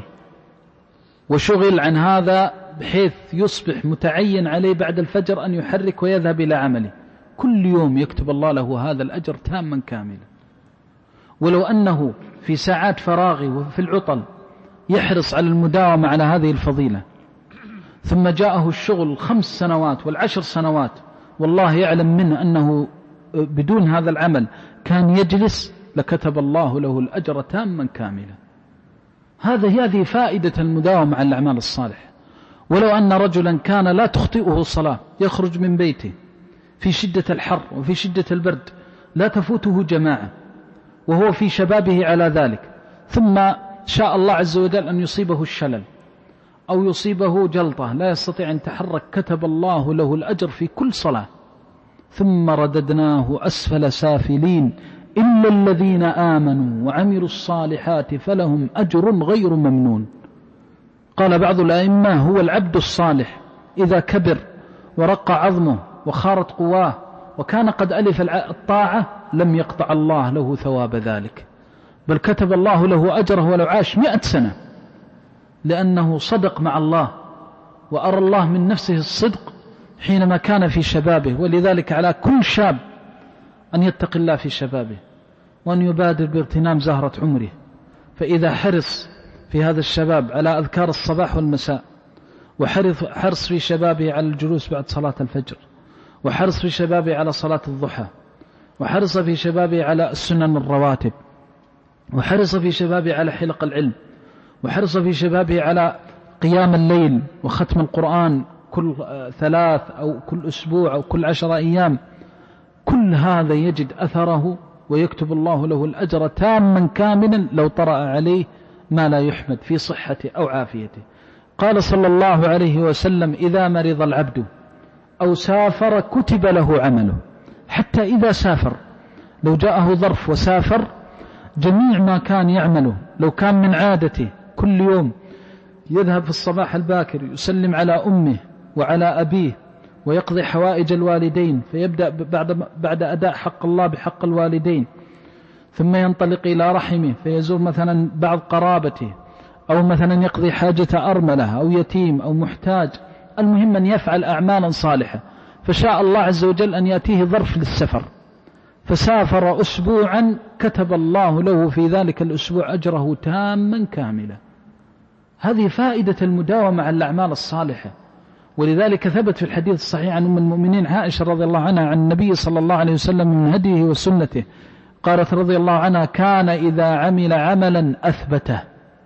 وشغل عن هذا بحيث يصبح متعين عليه بعد الفجر أن يحرك ويذهب إلى عمله، كل يوم يكتب الله له هذا الأجر تاما كاملا. ولو أنه في ساعات فراغه وفي العطل يحرص على المداومة على هذه الفضيلة، ثم جاءه الشغل 5 سنوات و10 سنوات، والله يعلم منه أنه بدون هذا العمل كان يجلس، لكتب الله له الأجر تاما كاملا. هذه فائدة المداومة على الأعمال الصالحة. ولو أن رجلا كان لا تخطئه الصلاة، يخرج من بيته في شدة الحر وفي شدة البرد، لا تفوته جماعة، وهو في شبابه على ذلك، ثم شاء الله عز وجل أن يصيبه الشلل أو يصيبه جلطة لا يستطيع أن يتحرك، كتب الله له الأجر في كل صلاة. ثم رددناه أسفل سافلين إلا الذين آمنوا وعملوا الصالحات فلهم أجر غير ممنون. قال بعض الأئمة: هو العبد الصالح إذا كبر ورق عظمه وخارت قواه وكان قد ألف الطاعة لم يقطع الله له ثواب ذلك، بل كتب الله له أجره ولو عاش 100 سنة، لأنه صدق مع الله وأرى الله من نفسه الصدق حينما كان في شبابه. ولذلك على كل شاب أن يتقي الله في شبابه، وأن يبادر باغتنام زهرة عمره. فإذا حرص في هذا الشباب على أذكار الصباح والمساء، وحرص في شبابه على الجلوس بعد صلاة الفجر، وحرص في شبابه على صلاة الضحى، وحرص في شبابه على السنن الرواتب، وحرص في شبابه على حلق العلم، وحرص في شبابه على قيام الليل وختم القرآن كل 3 أو كل أسبوع أو كل 10 أيام، كل هذا يجد أثره ويكتب الله له الأجر تاما كاملا لو طرأ عليه ما لا يحمد في صحته أو عافيته. قال صلى الله عليه وسلم: إذا مرض العبد أو سافر كتب له عمله. حتى إذا سافر، لو جاءه ظرف وسافر، جميع ما كان يعمله لو كان من عادته كل يوم يذهب في الصباح الباكر يسلم على أمه وعلى أبيه ويقضي حوائج الوالدين، فيبدأ بعد أداء حق الله بحق الوالدين، ثم ينطلق إلى رحمه فيزور مثلا بعض قرابته، أو مثلا يقضي حاجة أرملة أو يتيم أو محتاج، المهم أن يفعل أعمالا صالحة. فشاء الله عز وجل أن يأتيه ظرف للسفر، فسافر أسبوعا، كتب الله له في ذلك الأسبوع أجره تاما كاملا. هذه فائدة المداومة على الأعمال الصالحة. ولذلك ثبت في الحديث الصحيح عن أم المؤمنين عائشة رضي الله عنها عن النبي صلى الله عليه وسلم من هديه وسنته، قالت رضي الله عنها: كان إذا عمل عملا أثبته.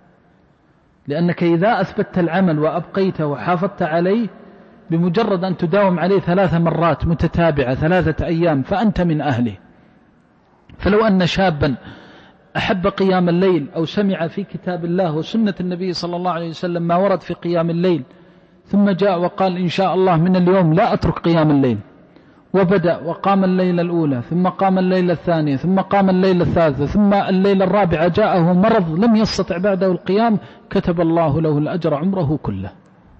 لأنك إذا أثبتت العمل وأبقيته وحافظت عليه، بمجرد أن تداوم عليه 3 مرات متتابعة 3 أيام فأنت من أهله. فلو أن شابا أحب قيام الليل، أو سمع في كتاب الله وسنة النبي صلى الله عليه وسلم ما ورد في قيام الليل، ثم جاء وقال: إن شاء الله من اليوم لا أترك قيام الليل، وبدأ وقام الليلة الأولى، ثم قام الليلة الثانية، ثم قام الليلة الثالثة، ثم الليلة الرابعة جاءه مرض لم يستطع بعده القيام، كتب الله له الأجر عمره كله.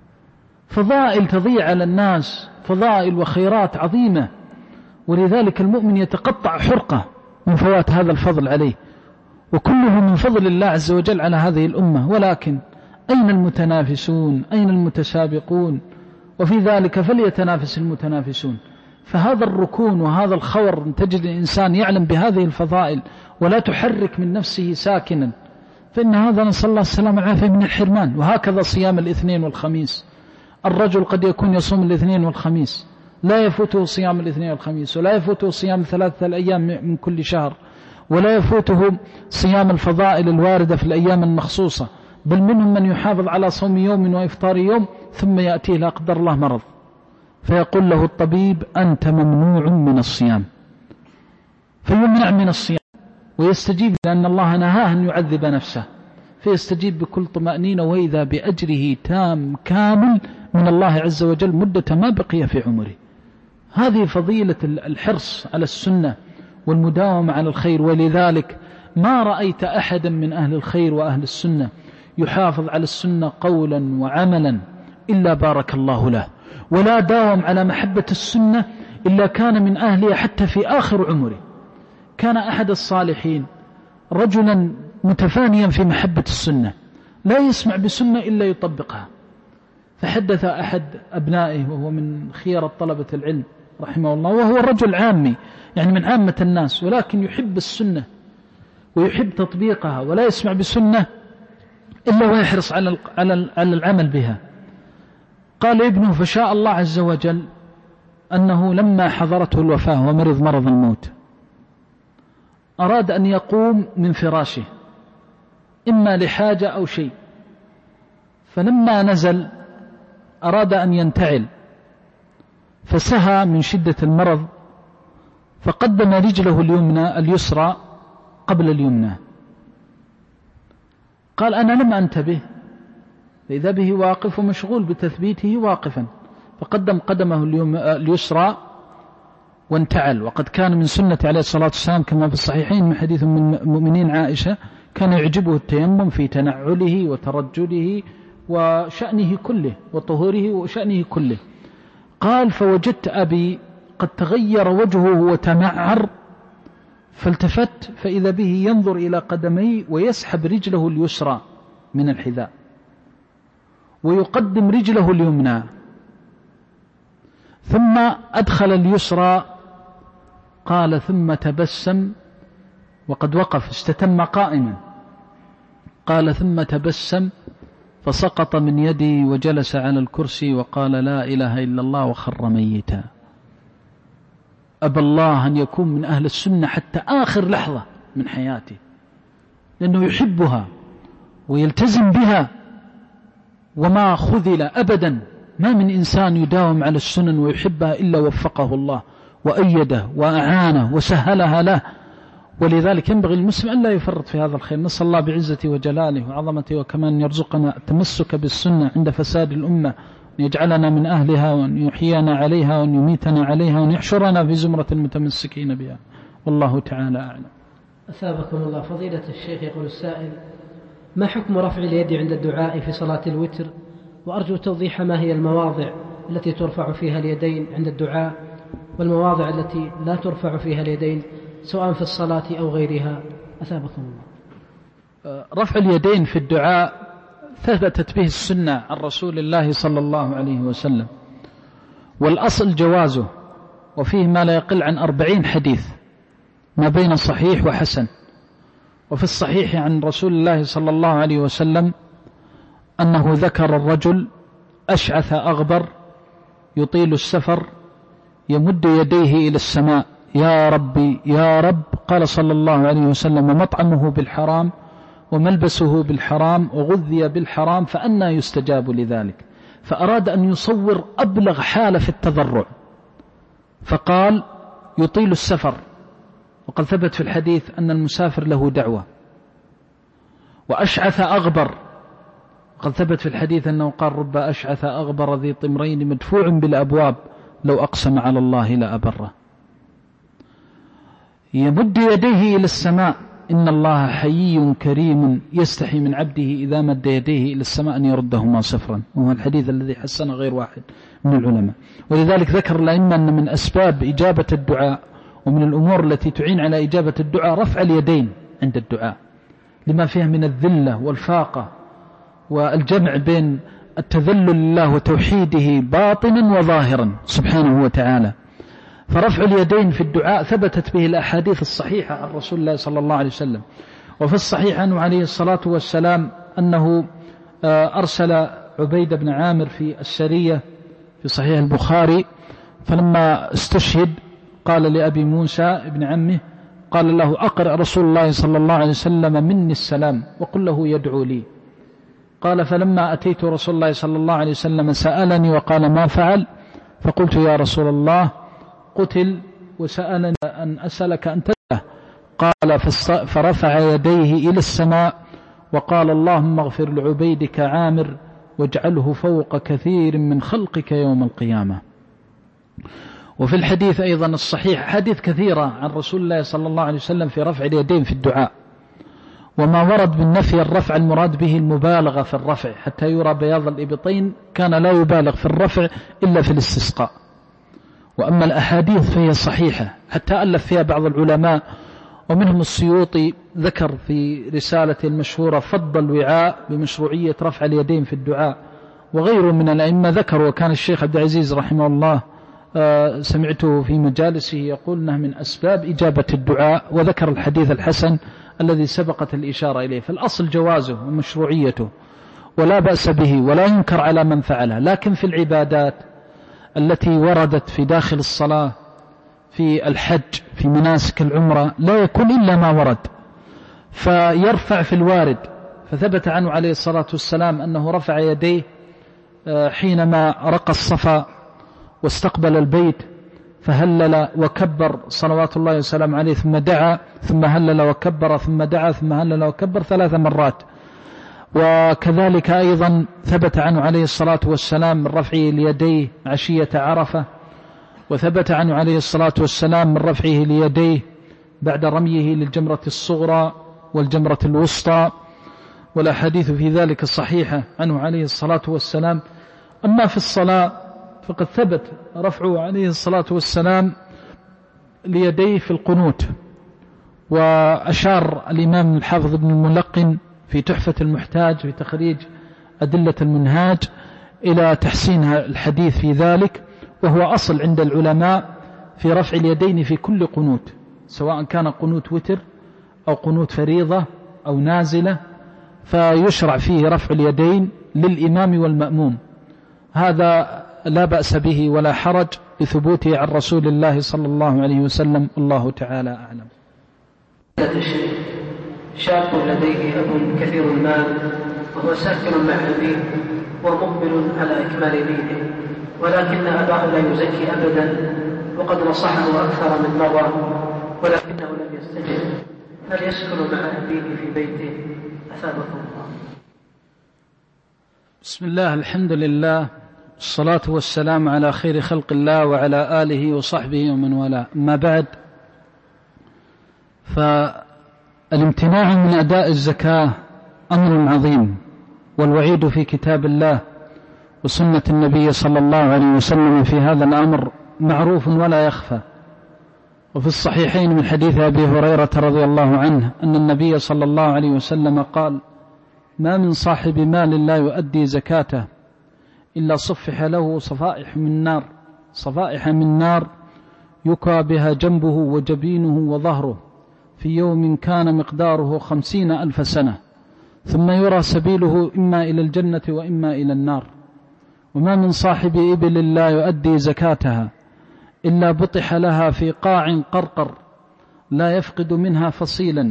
فضائل تضيع على الناس، فضائل وخيرات عظيمة. ولذلك المؤمن يتقطع حرقة من فوات هذا الفضل عليه، وكله من فضل الله عز وجل على هذه الأمة. ولكن أين المتنافسون؟ أين المتسابقون؟ وفي ذلك فليتنافس المتنافسون. فهذا الركون وهذا الخور، تجد الإنسان يعلم بهذه الفضائل ولا تحرك من نفسه ساكنا، فإن هذا نسأل الله السلامة والعافية من الحرمان. وهكذا صيام الاثنين والخميس، الرجل قد يكون يصوم الاثنين والخميس، لا يفوته صيام الاثنين والخميس، ولا يفوته صيام 3 أيام من كل شهر، ولا يفوته صيام الفضائل الواردة في الأيام المخصوصة، بل منهم من يحافظ على صوم يوم وإفطار يوم، ثم يأتيه لا قدر الله مرض، فيقول له الطبيب: أنت ممنوع من الصيام، فيمنع من الصيام ويستجيب، لأن الله نهاه أن يعذب نفسه، فيستجيب بكل طمأنينة، وإذا بأجره تام كامل من الله عز وجل مدة ما بقي في عمره. هذه فضيلة الحرص على السنة والمداومة على الخير. ولذلك ما رأيت أحدا من أهل الخير وأهل السنة يحافظ على السنة قولا وعملا إلا بارك الله له، ولا داوم على محبة السنة إلا كان من أهلها حتى في آخر عمره. كان أحد الصالحين رجلا متفانيا في محبة السنة، لا يسمع بسنة إلا يطبقها. فحدث أحد أبنائه وهو من خيار طلبة العلم رحمه الله، وهو رجل عامي يعني من عامة الناس، ولكن يحب السنة ويحب تطبيقها، ولا يسمع بسنة إلا ويحرص على العمل بها. قال ابنه: فشاء الله عز وجل أنه لما حضرته الوفاة ومرض مرض الموت، أراد أن يقوم من فراشه إما لحاجة أو شيء، فلما نزل أراد أن ينتعل، فسهى من شدة المرض، فقدم رجله اليسرى قبل اليمنى. قال: أنا لم أنتبه، فإذا به واقف ومشغول بتثبيته واقفا، فقدم قدمه اليسرى وانتعل. وقد كان من سنة عليه الصلاة والسلام كما في الصحيحين من حديث من المؤمنين عائشة: كان يعجبه التيمم في تنعله وترجله وشأنه كله وطهوره وشأنه كله. قال: فوجدت أبي قد تغير وجهه وتمعر، فالتفت فإذا به ينظر إلى قدمي ويسحب رجله اليسرى من الحذاء ويقدم رجله اليمنى، ثم أدخل اليسرى. قال: ثم تبسم، وقد وقف استتم قائما. قال: ثم تبسم فسقط من يدي وجلس على الكرسي وقال: لا إله إلا الله، وخر ميتا. أبى الله أن يكون من أهل السنة حتى آخر لحظة من حياته، لأنه يحبها ويلتزم بها وما خذل أبدا. ما من إنسان يداوم على السنن ويحبها إلا وفقه الله وأيده وأعانه وسهلها له. ولذلك ينبغي المسلم أن لا يفرط في هذا الخير. نسأل الله بعزته وجلاله وعظمته وكمان يرزقنا التمسك بالسنة عند فساد الأمة، أن يجعلنا من أهلها، وأن يحيينا عليها، وأن يميتنا عليها، وأن يحشرنا في زمرة المتمسكين بها. والله تعالى أعلم. أثابكم الله. فضيلة الشيخ، يقول السائل: ما حكم رفع اليد عند الدعاء في صلاة الوتر؟ وأرجو توضيح ما هي المواضع التي ترفع فيها اليدين عند الدعاء والمواضع التي لا ترفع فيها اليدين سواء في الصلاة أو غيرها؟ أثابكم الله. رفع اليدين في الدعاء ثبتت به السنة عن رسول الله صلى الله عليه وسلم، والأصل جوازه، وفيه ما لا يقل عن 40 حديث ما بين صحيح وحسن. وفي الصحيح عن رسول الله صلى الله عليه وسلم أنه ذكر الرجل أشعث أغبر يطيل السفر يمد يديه إلى السماء يا ربي يا رب، قال صلى الله عليه وسلم مطعمه بالحرام وملبسه بالحرام وغذي بالحرام فأنى يستجاب لذلك. فأراد أن يصور أبلغ حالة في التضرع فقال يطيل السفر، وقد ثبت في الحديث أن المسافر له دعوة. وأشعث أغبر، وقد ثبت في الحديث أنه قال رب أشعث أغبر ذي طمرين مدفوع بالأبواب لو أقسم على الله لأبره. يمد يديه إلى السماء، إن الله حيي كريم يستحي من عبده إذا مد يديه إلى السماء أن يردهما صفرا، وهو الحديث الذي حسن غير واحد من العلماء. ولذلك ذكر الأئمة أن من أسباب إجابة الدعاء ومن الأمور التي تعين على إجابة الدعاء رفع اليدين عند الدعاء، لما فيها من الذلة والفاقة والجمع بين التذلل لله وتوحيده باطنا وظاهرا سبحانه وتعالى. فرفع اليدين في الدعاء ثبتت به الأحاديث الصحيحة عن رسول الله صلى الله عليه وسلم. وفي الصحيح عنه عليه الصلاة والسلام أنه أرسل عبيد بن عامر في السرية في صحيح البخاري، فلما استشهد قال لأبي موسى ابن عمه قال له أقرأ رسول الله صلى الله عليه وسلم مني السلام وقل له يدعو لي. قال فلما أتيت رسول الله صلى الله عليه وسلم سألني وقال ما فعل، فقلت يا رسول الله قتل وسألني أن أسألك أن تدعه. قال فرفع يديه إلى السماء وقال اللهم اغفر لعبيدك عامر واجعله فوق كثير من خلقك يوم القيامة. وفي الحديث أيضا الصحيح حديث كثيرة عن رسول الله صلى الله عليه وسلم في رفع اليدين في الدعاء. وما ورد من نفي الرفع المراد به المبالغة في الرفع حتى يرى بياض الإبطين، كان لا يبالغ في الرفع إلا في الاستسقاء. وأما الأحاديث فهي صحيحة، حتى ألف فيها بعض العلماء ومنهم السيوطي ذكر في رسالة المشهورة فض الوعاء بمشروعية رفع اليدين في الدعاء، وغيره من الأئمة ذكروا. وكان الشيخ عبد العزيز رحمه الله سمعته في مجالسه يقول أنه من أسباب إجابة الدعاء، وذكر الحديث الحسن الذي سبقت الإشارة إليه. فالأصل جوازه ومشروعيته ولا بأس به ولا ينكر على من فعله. لكن في العبادات التي وردت في داخل الصلاة في الحج في مناسك العمرة لا يكون إلا ما ورد، فيرفع في الوارد. فثبت عنه عليه الصلاة والسلام أنه رفع يديه حينما رقى الصفا واستقبل البيت فهلل وكبر صلوات الله وسلام عليه، ثم دعا ثم هلل وكبر ثم دعا ثم هلل وكبر 3 مرات. وكذلك أيضا ثبت عنه عليه الصلاة والسلام من رفعه ليديه عشية عرفة، وثبت عنه عليه الصلاة والسلام من رفعه ليديه بعد رميه للجمرة الصغرى والجمرة الوسطى، والأحاديث في ذلك صحيحة عنه عليه الصلاة والسلام. أما في الصلاة فقد ثبت رفعه عليه الصلاة والسلام ليديه في القنوت. وأشار الإمام الحافظ ابن الملقن في تحفة المحتاج في تخريج أدلة المنهاج إلى تحسين الحديث في ذلك، وهو أصل عند العلماء في رفع اليدين في كل قنوت، سواء كان قنوت وتر أو قنوت فريضة أو نازلة، فيشرع فيه رفع اليدين للإمام والمأموم. هذا لا بأس به ولا حرج بثبوته عن رسول الله صلى الله عليه وسلم، الله تعالى أعلم. شاب لديه أب كثير المال وهو ساكن مع أبيه ومقبل على إكمال دينه، ولكن أباه لا يزكي أبدا، وقد نصحه أكثر من مرة ولكنه لم يستجب. هل يسكن مع أبيه في بيته؟ أثابكم الله. بسم الله، الحمد لله، الصلاة والسلام على خير خلق الله وعلى آله وصحبه ومن والاه. أما بعد، فالامتناع من أداء الزكاة أمر عظيم، والوعيد في كتاب الله وسنة النبي صلى الله عليه وسلم في هذا الأمر معروف ولا يخفى. وفي الصحيحين من حديث أبي هريرة رضي الله عنه أن النبي صلى الله عليه وسلم قال: ما من صاحب مال لا يؤدي زكاته إلا صفح له صفائح من نار يكوى بها جنبه وجبينه وظهره في يوم كان مقداره 50,000 سنة، ثم يرى سبيله إما إلى الجنة وإما إلى النار. وما من صاحب إبل لا يؤدي زكاتها إلا بطح لها في قاع قرقر لا يفقد منها فصيلا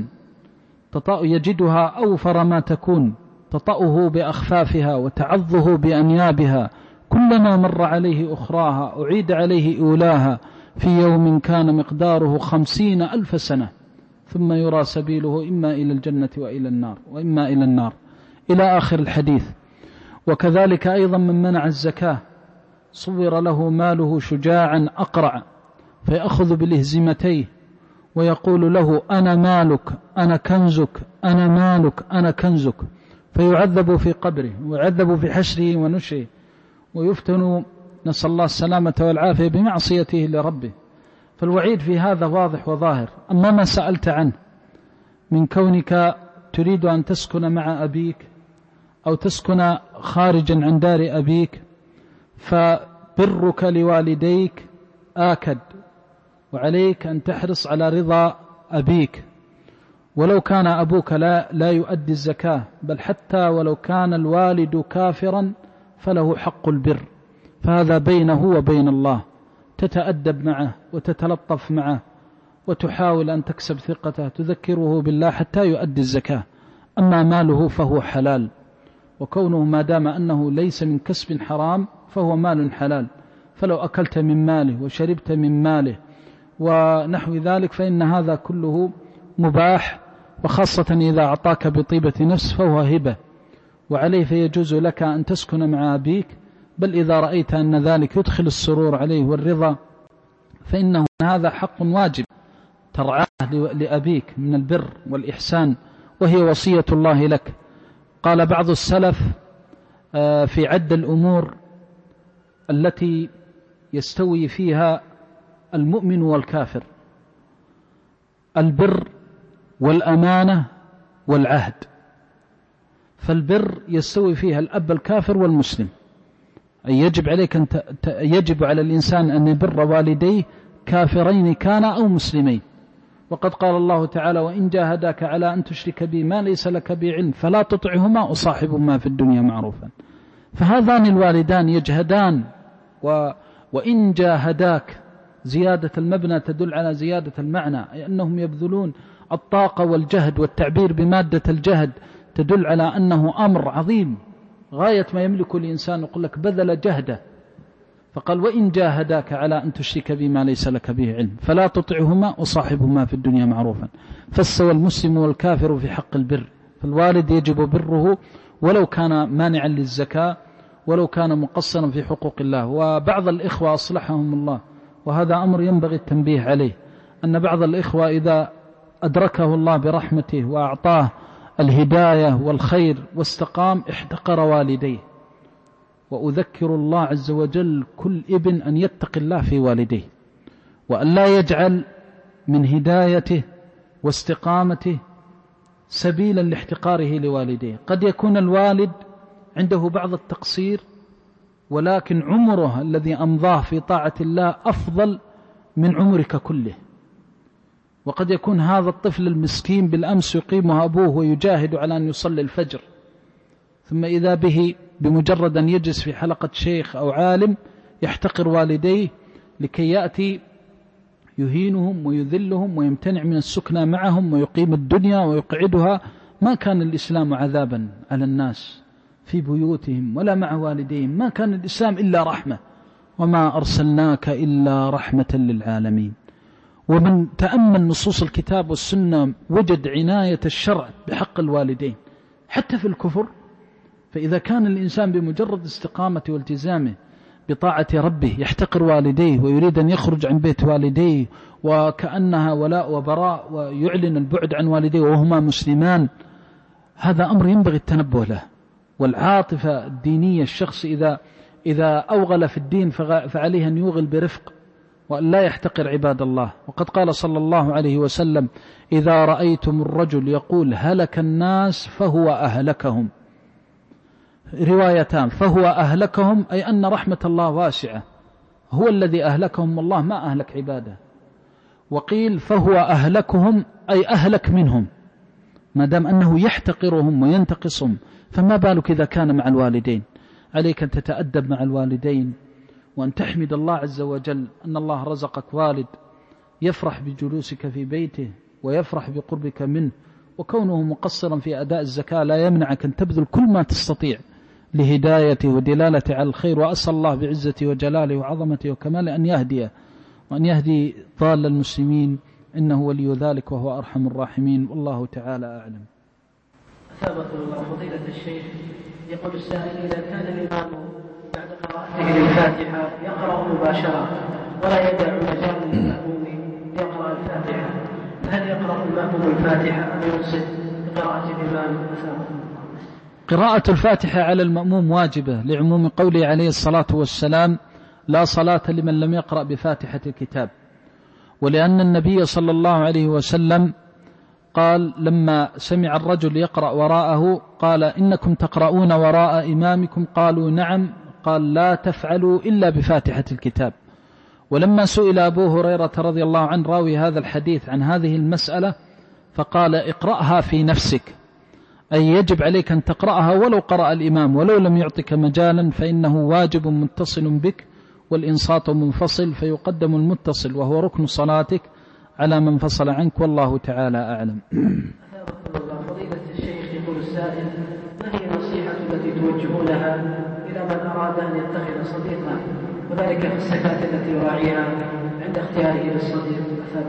يجدها أوفر ما تكون، تطأه بأخفافها وتعظه بأنيابها، كلما مر عليه أخراها أعيد عليه أولاها في يوم كان مقداره 50,000 سنة، ثم يرى سبيله إما إلى الجنة وإما إلى النار إلى آخر الحديث. وكذلك أيضا من منع الزكاة صور له ماله شجاعا أقرع فيأخذ بالإهزمتيه ويقول له: أنا مالك، أنا كنزك، أنا مالك، أنا كنزك، فيعذب في قبره ويعذب في حشره ونشره ويفتن، نسأل الله السلامة والعافية، بمعصيته لربه. فالوعيد في هذا واضح وظاهر. أما ما سألت عنه من كونك تريد أن تسكن مع أبيك أو تسكن خارجا عن دار أبيك، فبرك لوالديك آكد، وعليك أن تحرص على رضا أبيك، ولو كان أبوك لا يؤدي الزكاة، بل حتى ولو كان الوالد كافرا فله حق البر، فهذا بينه وبين الله، تتأدب معه وتتلطف معه وتحاول أن تكسب ثقته، تذكره بالله حتى يؤدي الزكاة. أما ماله فهو حلال، وكونه ما دام أنه ليس من كسب حرام فهو مال حلال، فلو أكلت من ماله وشربت من ماله ونحو ذلك فإن هذا كله مباح، وخاصة إذا أعطاك بطيبة نفس فهو هبة، وعليه فيجوز لك أن تسكن مع أبيك، بل إذا رأيت أن ذلك يدخل السرور عليه والرضا فإنه هذا حق واجب ترعاه لأبيك من البر والإحسان، وهي وصية الله لك. قال بعض السلف في عد الأمور التي يستوي فيها المؤمن والكافر: البر والأمانة والعهد. فالبر يستوي فيها الأب الكافر والمسلم، أي يجب على الإنسان أن يبر والديه كافرين كان أو مسلمين. وقد قال الله تعالى: وإن جاهداك على أن تشرك بي ما ليس لك به علم فلا تطعهما وصاحبهما في الدنيا معروفا. فهذان الوالدان يجهدان، وإن جاهداك زيادة المبنى تدل على زيادة المعنى، أي أنهم يبذلون الطاقة والجهد، والتعبير بمادة الجهد تدل على أنه أمر عظيم غاية ما يملك الإنسان، يقول لك بذل جهده. فقال: وإن جاهداك على أن تشرك بما ليس لك به علم فلا تطعهما وصاحبهما في الدنيا معروفا. فاستوى المسلم والكافر في حق البر، فالوالد يجب بره ولو كان مانعا للزكاة، ولو كان مقصرا في حقوق الله. وبعض الإخوة أصلحهم الله، وهذا أمر ينبغي التنبيه عليه، أن بعض الإخوة إذا أدركه الله برحمته وأعطاه الهداية والخير واستقام احتقر والديه. وأذكر الله عز وجل كل ابن أن يتقي الله في والديه، وأن لا يجعل من هدايته واستقامته سبيلا لاحتقاره لوالديه. قد يكون الوالد عنده بعض التقصير، ولكن عمره الذي أمضاه في طاعة الله أفضل من عمرك كله. وقد يكون هذا الطفل المسكين بالأمس يقيمه أبوه ويجاهد على أن يصلي الفجر، ثم إذا به بمجرد أن يجلس في حلقة شيخ أو عالم يحتقر والديه لكي يأتي يهينهم ويذلهم ويمتنع من السكنى معهم ويقيم الدنيا ويقعدها. ما كان الإسلام عذابا على الناس في بيوتهم ولا مع والديهم، ما كان الإسلام إلا رحمة، وما أرسلناك إلا رحمة للعالمين. ومن تأمل نصوص الكتاب والسنة وجد عناية الشرع بحق الوالدين حتى في الكفر. فإذا كان الإنسان بمجرد استقامة والتزامه بطاعة ربه يحتقر والديه ويريد أن يخرج عن بيت والديه وكأنها ولاء وبراء ويعلن البعد عن والديه وهما مسلمان، هذا أمر ينبغي التنبه له. والعاطفة الدينية، الشخص إذا إذا أوغل في الدين فعليه أن يوغل برفق وأن لا يحتقر عباد الله. وقد قال صلى الله عليه وسلم: إذا رأيتم الرجل يقول هلك الناس فهو أهلكهم. روايتان: فهو أهلكهم أي أن رحمة الله واسعة، هو الذي أهلكهم والله ما أهلك عباده. وقيل فهو أهلكهم أي أهلك منهم، ما دام أنه يحتقرهم وينتقصهم، فما بالك إذا كان مع الوالدين. عليك أن تتأدب مع الوالدين وأن تحمد الله عز وجل أن الله رزقك والد يفرح بجلوسك في بيته ويفرح بقربك منه، وكونه مقصرا في أداء الزكاة لا يمنعك أن تبذل كل ما تستطيع لهدايته ودلالته على الخير. وأسأل الله بعزته وجلاله وعظمته وكماله أن يهديه وأن يهدي ضال المسلمين، إنه ولي ذلك وهو أرحم الراحمين، والله تعالى أعلم. أثابكم الله فضيلة الشيخ. يقول السائل: إذا كان الإمام بعد قراءته للفاتحة يقرأ مباشرة ولا يدع مجال للمأموم يقرأ الفاتحة، هل يقرأ المأموم الفاتحة أم ينصت بقراءة الإمام؟ قراءة الفاتحة على المأموم واجبة لعموم قوله عليه الصلاة والسلام: لا صلاة لمن لم يقرأ بفاتحة الكتاب. ولأن النبي صلى الله عليه وسلم قال لما سمع الرجل يقرأ وراءه قال: إنكم تقرؤون وراء إمامكم؟ قالوا: نعم. قال: لا تفعلوا إلا بفاتحة الكتاب. ولما سئل أبو هريرة رضي الله عنه راوي هذا الحديث عن هذه المسألة فقال: اقرأها في نفسك، أي يجب عليك أن تقرأها ولو قرأ الإمام، ولو لم يعطك مجالا فإنه واجب متصل بك، والإنصات منفصل، فيقدم المتصل وهو ركن صلاتك على من فصل عنك، والله تعالى أعلم. فضيلة الشيخ، يقول السائل: ما هي النصيحة التي توجهونها إلى من أراد أن يتخذ صديقا، وذلك في الصفات التي يراعيها عند اختياره للصديق؟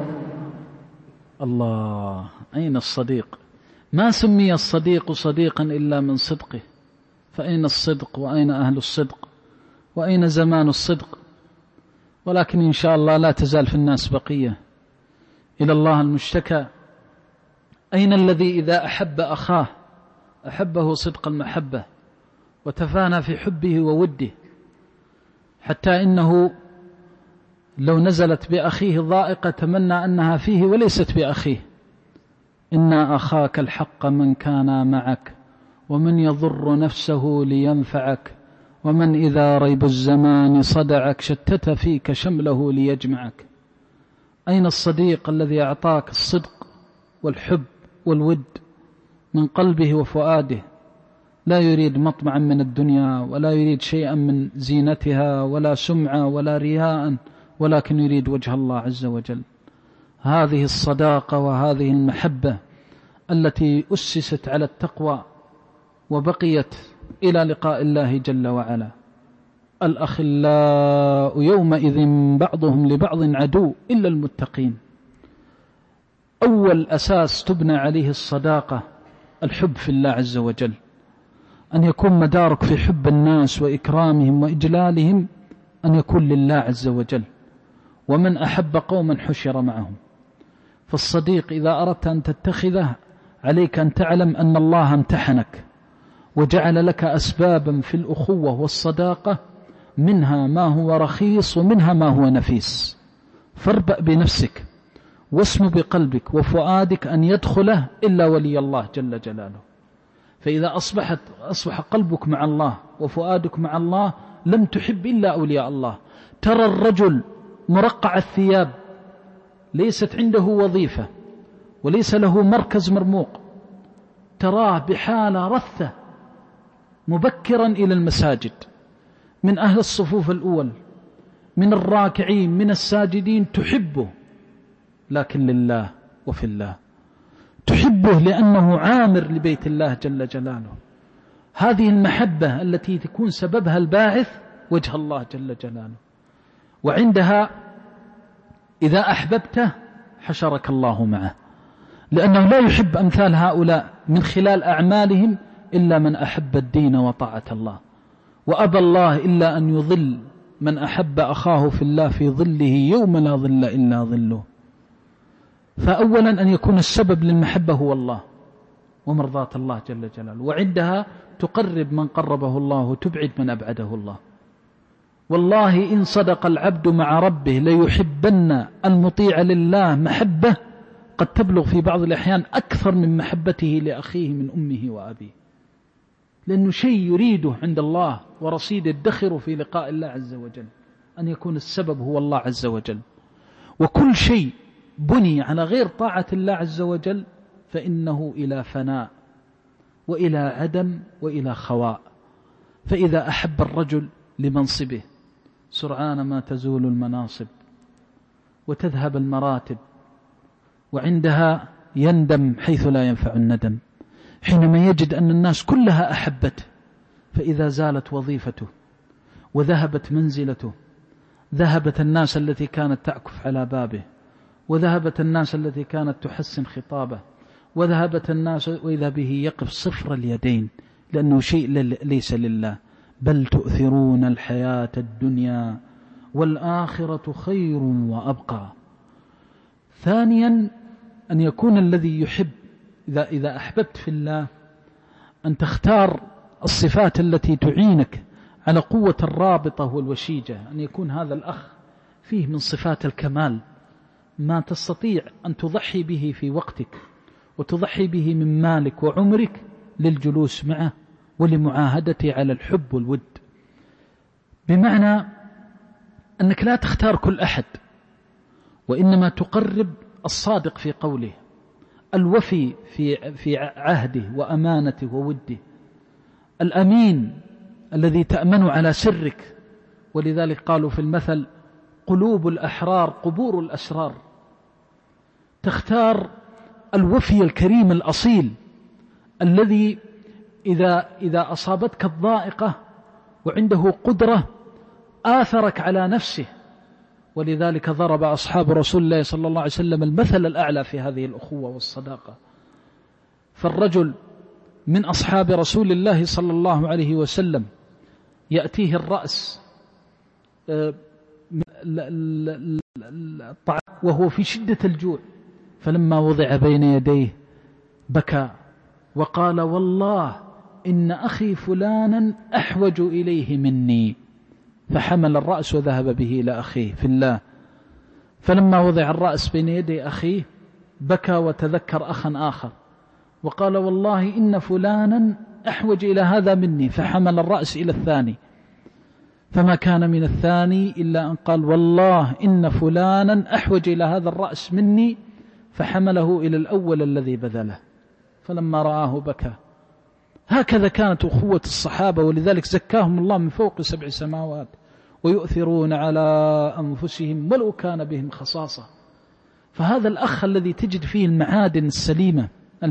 الله، أين الصديق؟ ما سمي الصديق صديقا إلا من صدقه، فأين الصدق وأين أهل الصدق وأين زمان الصدق؟ ولكن إن شاء الله لا تزال في الناس بقية. إلى الله المشتكى. أين الذي إذا أحب أخاه أحبه صدق المحبة وتفانى في حبه ووده، حتى إنه لو نزلت بأخيه ضائقة تمنى أنها فيه وليست بأخيه. إنا أخاك الحق من كان معك، ومن يضر نفسه لينفعك، ومن إذا ريب الزمان صدعك شتت فيك شمله ليجمعك. أين الصديق الذي أعطاك الصدق والحب والود من قلبه وفؤاده، لا يريد مطمعا من الدنيا ولا يريد شيئا من زينتها ولا سمعة ولا رياء، ولكن يريد وجه الله عز وجل. هذه الصداقة وهذه المحبة التي أسست على التقوى وبقيت إلى لقاء الله جل وعلا. الأخلاء يومئذ بعضهم لبعض عدو إلا المتقين. أول أساس تبنى عليه الصداقة الحب في الله عز وجل، أن يكون مدارك في حب الناس وإكرامهم وإجلالهم أن يكون لله عز وجل. ومن أحب قوما حشر معهم. فالصديق إذا أردت أن تتخذه عليك أن تعلم أن الله امتحنك وجعل لك أسبابا في الأخوة والصداقة، منها ما هو رخيص ومنها ما هو نفيس. فاربأ بنفسك واسم بقلبك وفؤادك أن يدخله إلا ولي الله جل جلاله. فإذا أصبح قلبك مع الله وفؤادك مع الله لم تحب إلا أولياء الله. ترى الرجل مرقع الثياب ليست عنده وظيفة وليس له مركز مرموق، تراه بحالة رثة مبكرا إلى المساجد، من أهل الصفوف الأول، من الراكعين، من الساجدين، تحبه لكن لله وفي الله. تحبه لأنه عامر لبيت الله جل جلاله. هذه المحبة التي تكون سببها الباعث وجه الله جل جلاله. وعندها إذا أحببته حشرك الله معه، لأنه لا يحب أمثال هؤلاء من خلال أعمالهم إلا من أحب الدين وطاعة الله. وأبى الله إلا أن يظل من أحب أخاه في الله في ظله يوم لا ظل إلا ظله. فأولا أن يكون السبب للمحبة هو الله ومرضاة الله جل جلاله، وعندها تقرب من قربه الله وتبعد من أبعده الله. والله إن صدق العبد مع ربه ليحبن المطيع لله محبة قد تبلغ في بعض الأحيان أكثر من محبته لأخيه من أمه وأبيه، لأنه شيء يريده عند الله ورصيد يدخر في لقاء الله عز وجل، أن يكون السبب هو الله عز وجل. وكل شيء بني على غير طاعة الله عز وجل فإنه إلى فناء وإلى عدم وإلى خواء. فإذا أحب الرجل لمنصبه سرعان ما تزول المناصب وتذهب المراتب، وعندها يندم حيث لا ينفع الندم، حينما يجد أن الناس كلها أحبته. فإذا زالت وظيفته وذهبت منزلته، ذهبت الناس التي كانت تعكف على بابه، وذهبت الناس التي كانت تحسن خطابه، وذهبت الناس، وإذا به يقف صفر اليدين، لأنه شيء ليس لله. بل تؤثرون الحياة الدنيا والآخرة خير وأبقى. ثانيا أن يكون الذي يحب، إذا أحببت في الله، أن تختار الصفات التي تعينك على قوة الرابطة والوشيجة. أن يكون هذا الأخ فيه من صفات الكمال ما تستطيع أن تضحي به في وقتك وتضحي به من مالك وعمرك للجلوس معه ولمعاهدته على الحب والود. بمعنى أنك لا تختار كل أحد، وإنما تقرب الصادق في قوله، الوفي في عهده وأمانته ووده، الأمين الذي تأمن على سرك. ولذلك قالوا في المثل: قلوب الأحرار قبور الأسرار. تختار الوفي الكريم الأصيل الذي إذا أصابتك الضائقة وعنده قدرة آثرك على نفسه. ولذلك ضرب أصحاب رسول الله صلى الله عليه وسلم المثل الأعلى في هذه الأخوة والصداقة. فالرجل من أصحاب رسول الله صلى الله عليه وسلم يأتيه الرأس وهو في شدة الجوع، فلما وضع بين يديه بكى وقال: والله إن أخي فلانا أحوج إليه مني. فحمل الرأس وذهب به إلى أخيه في الله. فلما وضع الرأس بين يدي أخيه بكى وتذكر أخا آخر وقال: والله إن فلانا أحوج إلى هذا مني. فحمل الرأس إلى الثاني، فما كان من الثاني إلا أن قال: والله إن فلانا أحوج إلى هذا الرأس مني. فحمله إلى الأول الذي بذله، فلما رآه بكى. هكذا كانت أخوة الصحابة، ولذلك زكاهم الله من فوق 7 سماوات. ويؤثرون على أنفسهم ولو كان بهم خصاصة. فهذا الأخ الذي تجد فيه المعادن السليمة،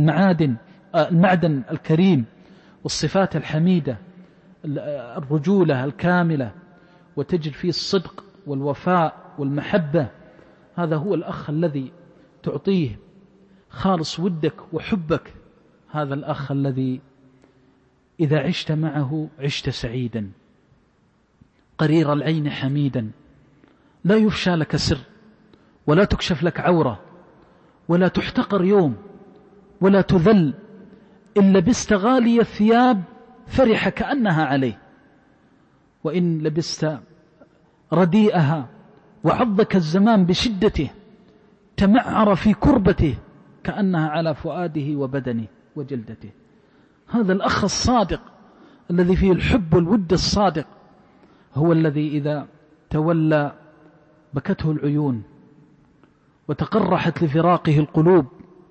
المعدن الكريم والصفات الحميدة، الرجولة الكاملة، وتجد فيه الصدق والوفاء والمحبة، هذا هو الأخ الذي تعطيه خالص ودك وحبك. هذا الأخ الذي إذا عشت معه عشت سعيدا، قرير العين حميدا، لا يفشى لك سر، ولا تكشف لك عورة، ولا تحتقر يوم، ولا تذل. إن لبست غالي الثياب فرح كأنها عليه، وإن لبست رديئها وعضك الزمان بشدته تمعر في كربته كأنها على فؤاده وبدنه وجلدته. هذا الأخ الصادق الذي فيه الحب والود الصادق هو الذي إذا تولى بكته العيون وتقرحت لفراقه القلوب.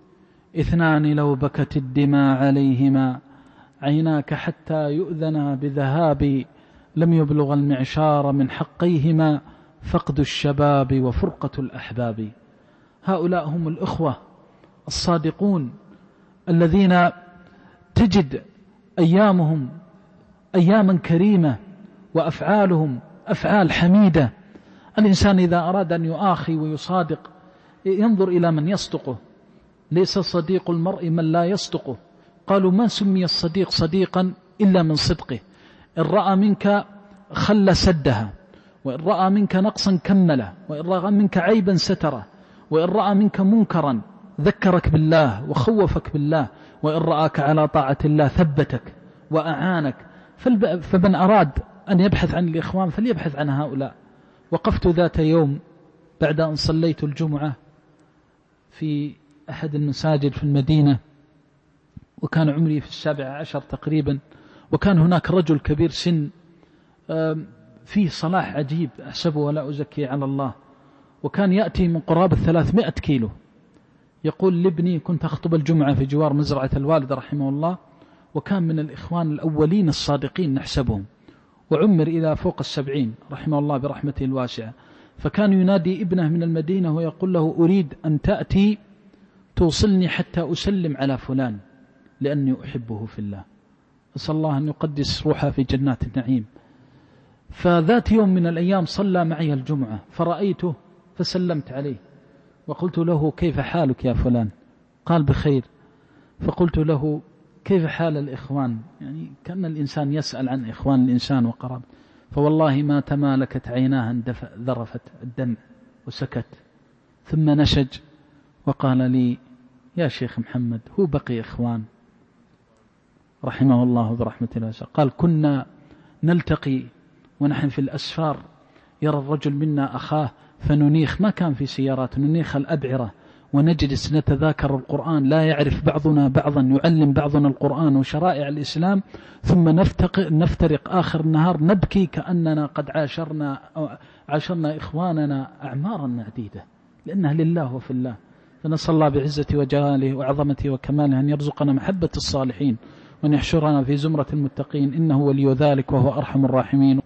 2 لو بكت الدماء عليهما عيناك حتى يؤذنا بذهاب لم يبلغ المعشار من حقيهما فقد الشباب وفرقة الأحباب. هؤلاء هم الإخوة الصادقون الذين تجد أيامهم أياما كريمة وأفعالهم أفعال حميدة. الإنسان إذا أراد أن يؤاخي ويصادق ينظر إلى من يصدقه. ليس صديق المرء من لا يصدقه. قالوا: ما سمي الصديق صديقا إلا من صدقه. إن رأى منك خل سدها، وإن رأى منك نقصا كمله، وإن رأى منك عيبا ستره، وإن رأى منك منكرا ذكرك بالله وخوفك بالله، وإن رآك على طاعة الله ثبتك وأعانك. فمن أراد أن يبحث عن الإخوان فليبحث عن هؤلاء. وقفت ذات يوم بعد أن صليت الجمعة في أحد المساجد في المدينة، وكان عمري في 17 تقريبا، وكان هناك رجل كبير سن فيه صلاح عجيب أحسبه ولا أزكي على الله، وكان يأتي من قرابة 300 كيلو. يقول لابني كنت أخطب الجمعة في جوار مزرعة الوالد رحمه الله، وكان من الإخوان الأولين الصادقين نحسبهم، وعمر إلى فوق 70 رحمه الله برحمته الواسعة. فكان ينادي ابنه من المدينة ويقول له أريد أن تأتي توصلني حتى أسلم على فلان لأني أحبه في الله، أسأل الله أن يقدس روحه في جنات النعيم. فذات يوم من الأيام صلى معي الجمعة فرأيته فسلمت عليه وقلت له كيف حالك يا فلان؟ قال بخير. فقلت له كيف حال الإخوان؟ يعني كأن الإنسان يسأل عن إخوان الإنسان وقرب. فوالله ما تمالكت عيناه ذرفت الدمع وسكت، ثم نشج وقال لي يا شيخ محمد هو بقي إخوان رحمه الله برحمة الله. قال كنا نلتقي ونحن في الأسفار، يرى الرجل منا أخاه فننيخ، ما كان في سيارات، ننيخ الأبعرة ونجلس نتذاكر القرآن، لا يعرف بعضنا بعضا، يعلم بعضنا القرآن وشرائع الإسلام، ثم نفترق آخر النهار نبكي كأننا قد عاشرنا إخواننا أعمارا معديدة، لأنها لله وفي الله. فنسأل الله بعزته وجلاله وعظمته وكماله أن يرزقنا محبة الصالحين وأن يحشرنا في زمرة المتقين، إنه ولي ذلك وهو أرحم الراحمين.